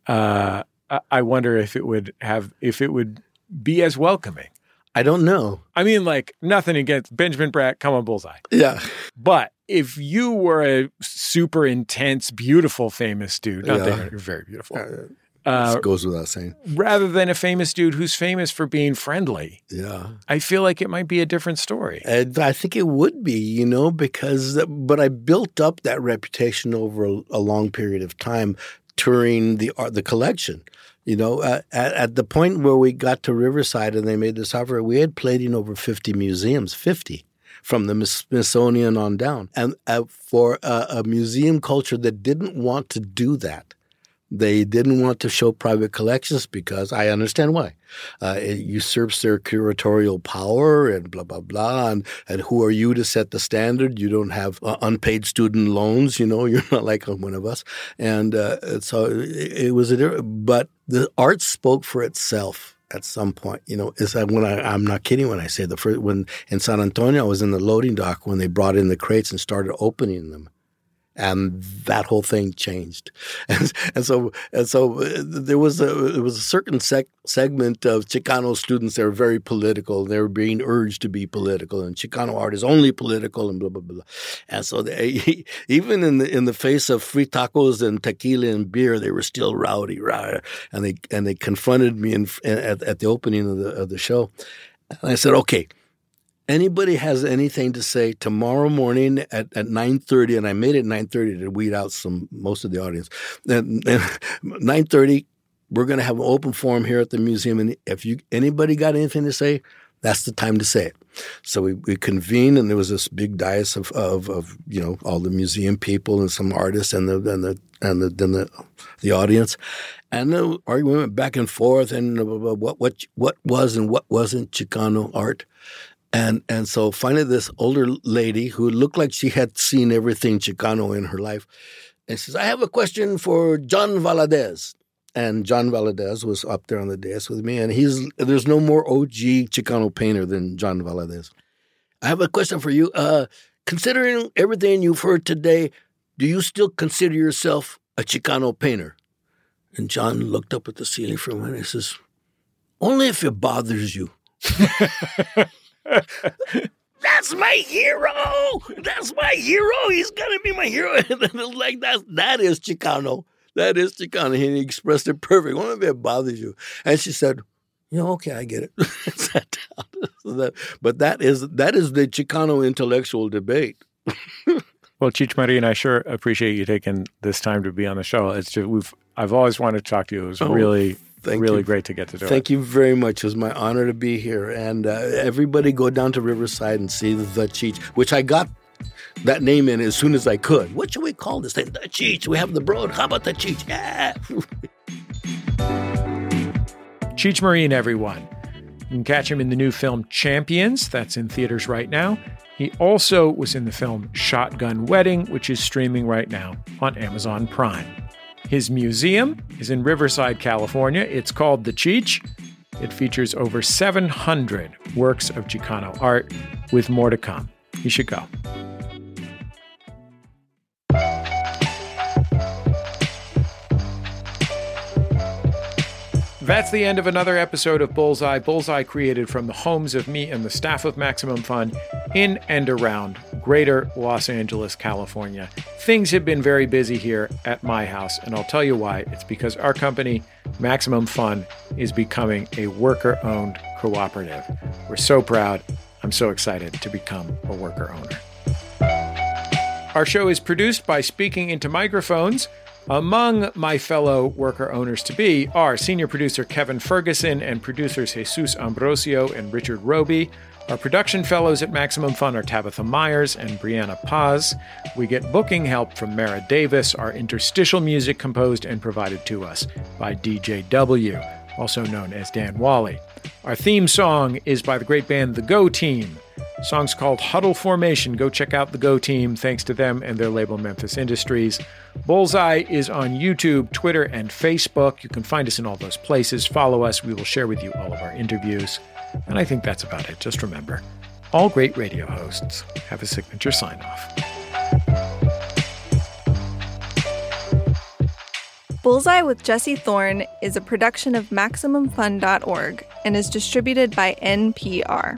S3: uh, I wonder if it would have, if it would be as welcoming.
S9: I don't know.
S3: I mean, like, nothing against Benjamin Bratt, come on, Bullseye.
S9: Yeah.
S3: But if you were a super intense, beautiful, famous dude, not
S9: Yeah.
S3: that you're very beautiful,
S9: Uh,
S3: uh,
S9: goes without saying.
S3: rather than a famous dude who's famous for being friendly,
S9: Yeah.
S3: I feel like it might be a different story.
S9: And I think it would be, you know, because, but I built up that reputation over a, a long period of time touring the art, the collection. You know, uh, at, at the point where we got to Riverside and they made this offer, we had played in over fifty museums, fifty, from the Smithsonian on down. And uh, for uh, a museum culture that didn't want to do that, they didn't want to show private collections because I understand why. Uh, it usurps their curatorial power and blah, blah, blah. And, and who are you to set the standard? You don't have uh, unpaid student loans. You know, you're not like one of us. And uh, so it, it was a – but the art spoke for itself at some point. You know, it's like when I, I'm not kidding when I say the first – when in San Antonio, I was in the loading dock when they brought in the crates and started opening them. And that whole thing changed, and, and so and so there was a there was a certain sec, segment of Chicano students that were very political. They were being urged to be political, and Chicano art is only political, and blah blah blah. And so they, even in the in the face of free tacos and tequila and beer, they were still rowdy, rowdy. And they and they confronted me in, at at the opening of the of the show, and I said, okay. Anybody has anything to say tomorrow morning at, at nine thirty, and I made it nine thirty to weed out some most of the audience. Then nine thirty, we're going to have an open forum here at the museum, and if you anybody got anything to say, that's the time to say it. So we, we convened, and there was this big dais of, of of you know all the museum people and some artists and the and the and the then the the audience, and the argument went back and forth, and what what what was and what wasn't Chicano art. And and so finally this older lady who looked like she had seen everything Chicano in her life, and says, I have a question for John Valadez. And John Valadez was up there on the dais with me, and he's there's no more O G Chicano painter than John Valadez. I have a question for you. Uh, considering everything you've heard today, do you still consider yourself a Chicano painter? And John looked up at the ceiling for a minute and says, only if it bothers you. That's my hero. That's my hero. He's gonna be my hero. And like that, that is Chicano. That is Chicano. He expressed it perfect. Only if it bothers you. And she said, "You know, okay, I get it." Sat down. So that, but that is that is the Chicano intellectual debate.
S3: Well, Cheech Marin, I sure appreciate you taking this time to be on the show. It's just, we've I've always wanted to talk to you. It was
S9: Oh,
S3: really.
S9: Thank
S3: really
S9: you.
S3: great to get to do
S9: Thank
S3: it.
S9: you very much. It was my honor to be here. And uh, everybody go down to Riverside and see the Cheech, which I got that name in as soon as I could. What should we call this thing? The Cheech. We have the Broad. How about the Cheech? Yeah.
S3: Cheech Marin, everyone. You can catch him in the new film Champions. That's in theaters right now. He also was in the film Shotgun Wedding, which is streaming right now on Amazon Prime. His museum is in Riverside, California. It's called The Cheech. It features over seven hundred works of Chicano art, with more to come. You should go. That's the end of another episode of Bullseye. Bullseye created from the homes of me and the staff of Maximum Fun in and around greater Los Angeles, California. Things have been very busy here at my house, and I'll tell you why. It's because our company, Maximum Fun, is becoming a worker-owned cooperative. We're so proud. I'm so excited to become a worker owner. Our show is produced by Speaking Into Microphones. Among my fellow worker owners-to-be are senior producer Kevin Ferguson and producers Jesus Ambrosio and Richard Roby. Our production fellows at Maximum Fun are Tabitha Myers and Brianna Paz. We get booking help from Mara Davis. Our interstitial music composed and provided to us by D J W, also known as Dan Wally. Our theme song is by the great band The Go Team. The song's called Huddle Formation. Go check out The Go Team, thanks to them and their label Memphis Industries. Bullseye is on YouTube, Twitter, and Facebook. You can find us in all those places. Follow us. We will share with you all of our interviews. And I think that's about it. Just remember, all great radio hosts have a signature sign-off.
S2: Bullseye with Jesse Thorne is a production of Maximum Fun dot org and is distributed by N P R.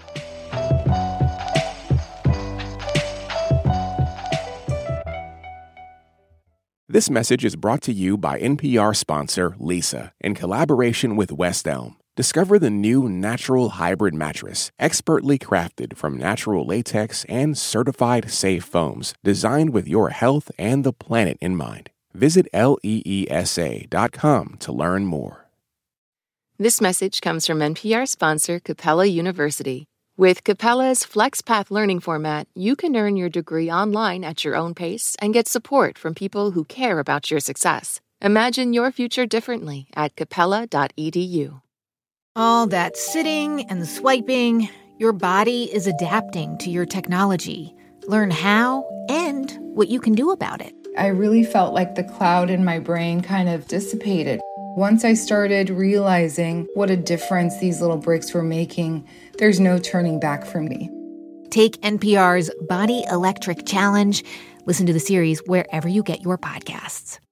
S1: This message is brought to you by N P R sponsor Leesa in collaboration with West Elm. Discover the new Natural Hybrid Mattress, expertly crafted from natural latex and certified safe foams, designed with your health and the planet in mind. Visit leesa dot com to learn more.
S12: This message comes from N P R sponsor Capella University. With Capella's FlexPath learning format, you can earn your degree online at your own pace and get support from people who care about your success. Imagine your future differently at capella dot e d u.
S10: All that sitting and swiping, your body is adapting to your technology. Learn how and what you can do about it.
S13: I really felt like the cloud in my brain kind of dissipated. Once I started realizing what a difference these little breaks were making, there's no turning back for me.
S10: Take N P R's Body Electric Challenge. Listen to the series wherever you get your podcasts.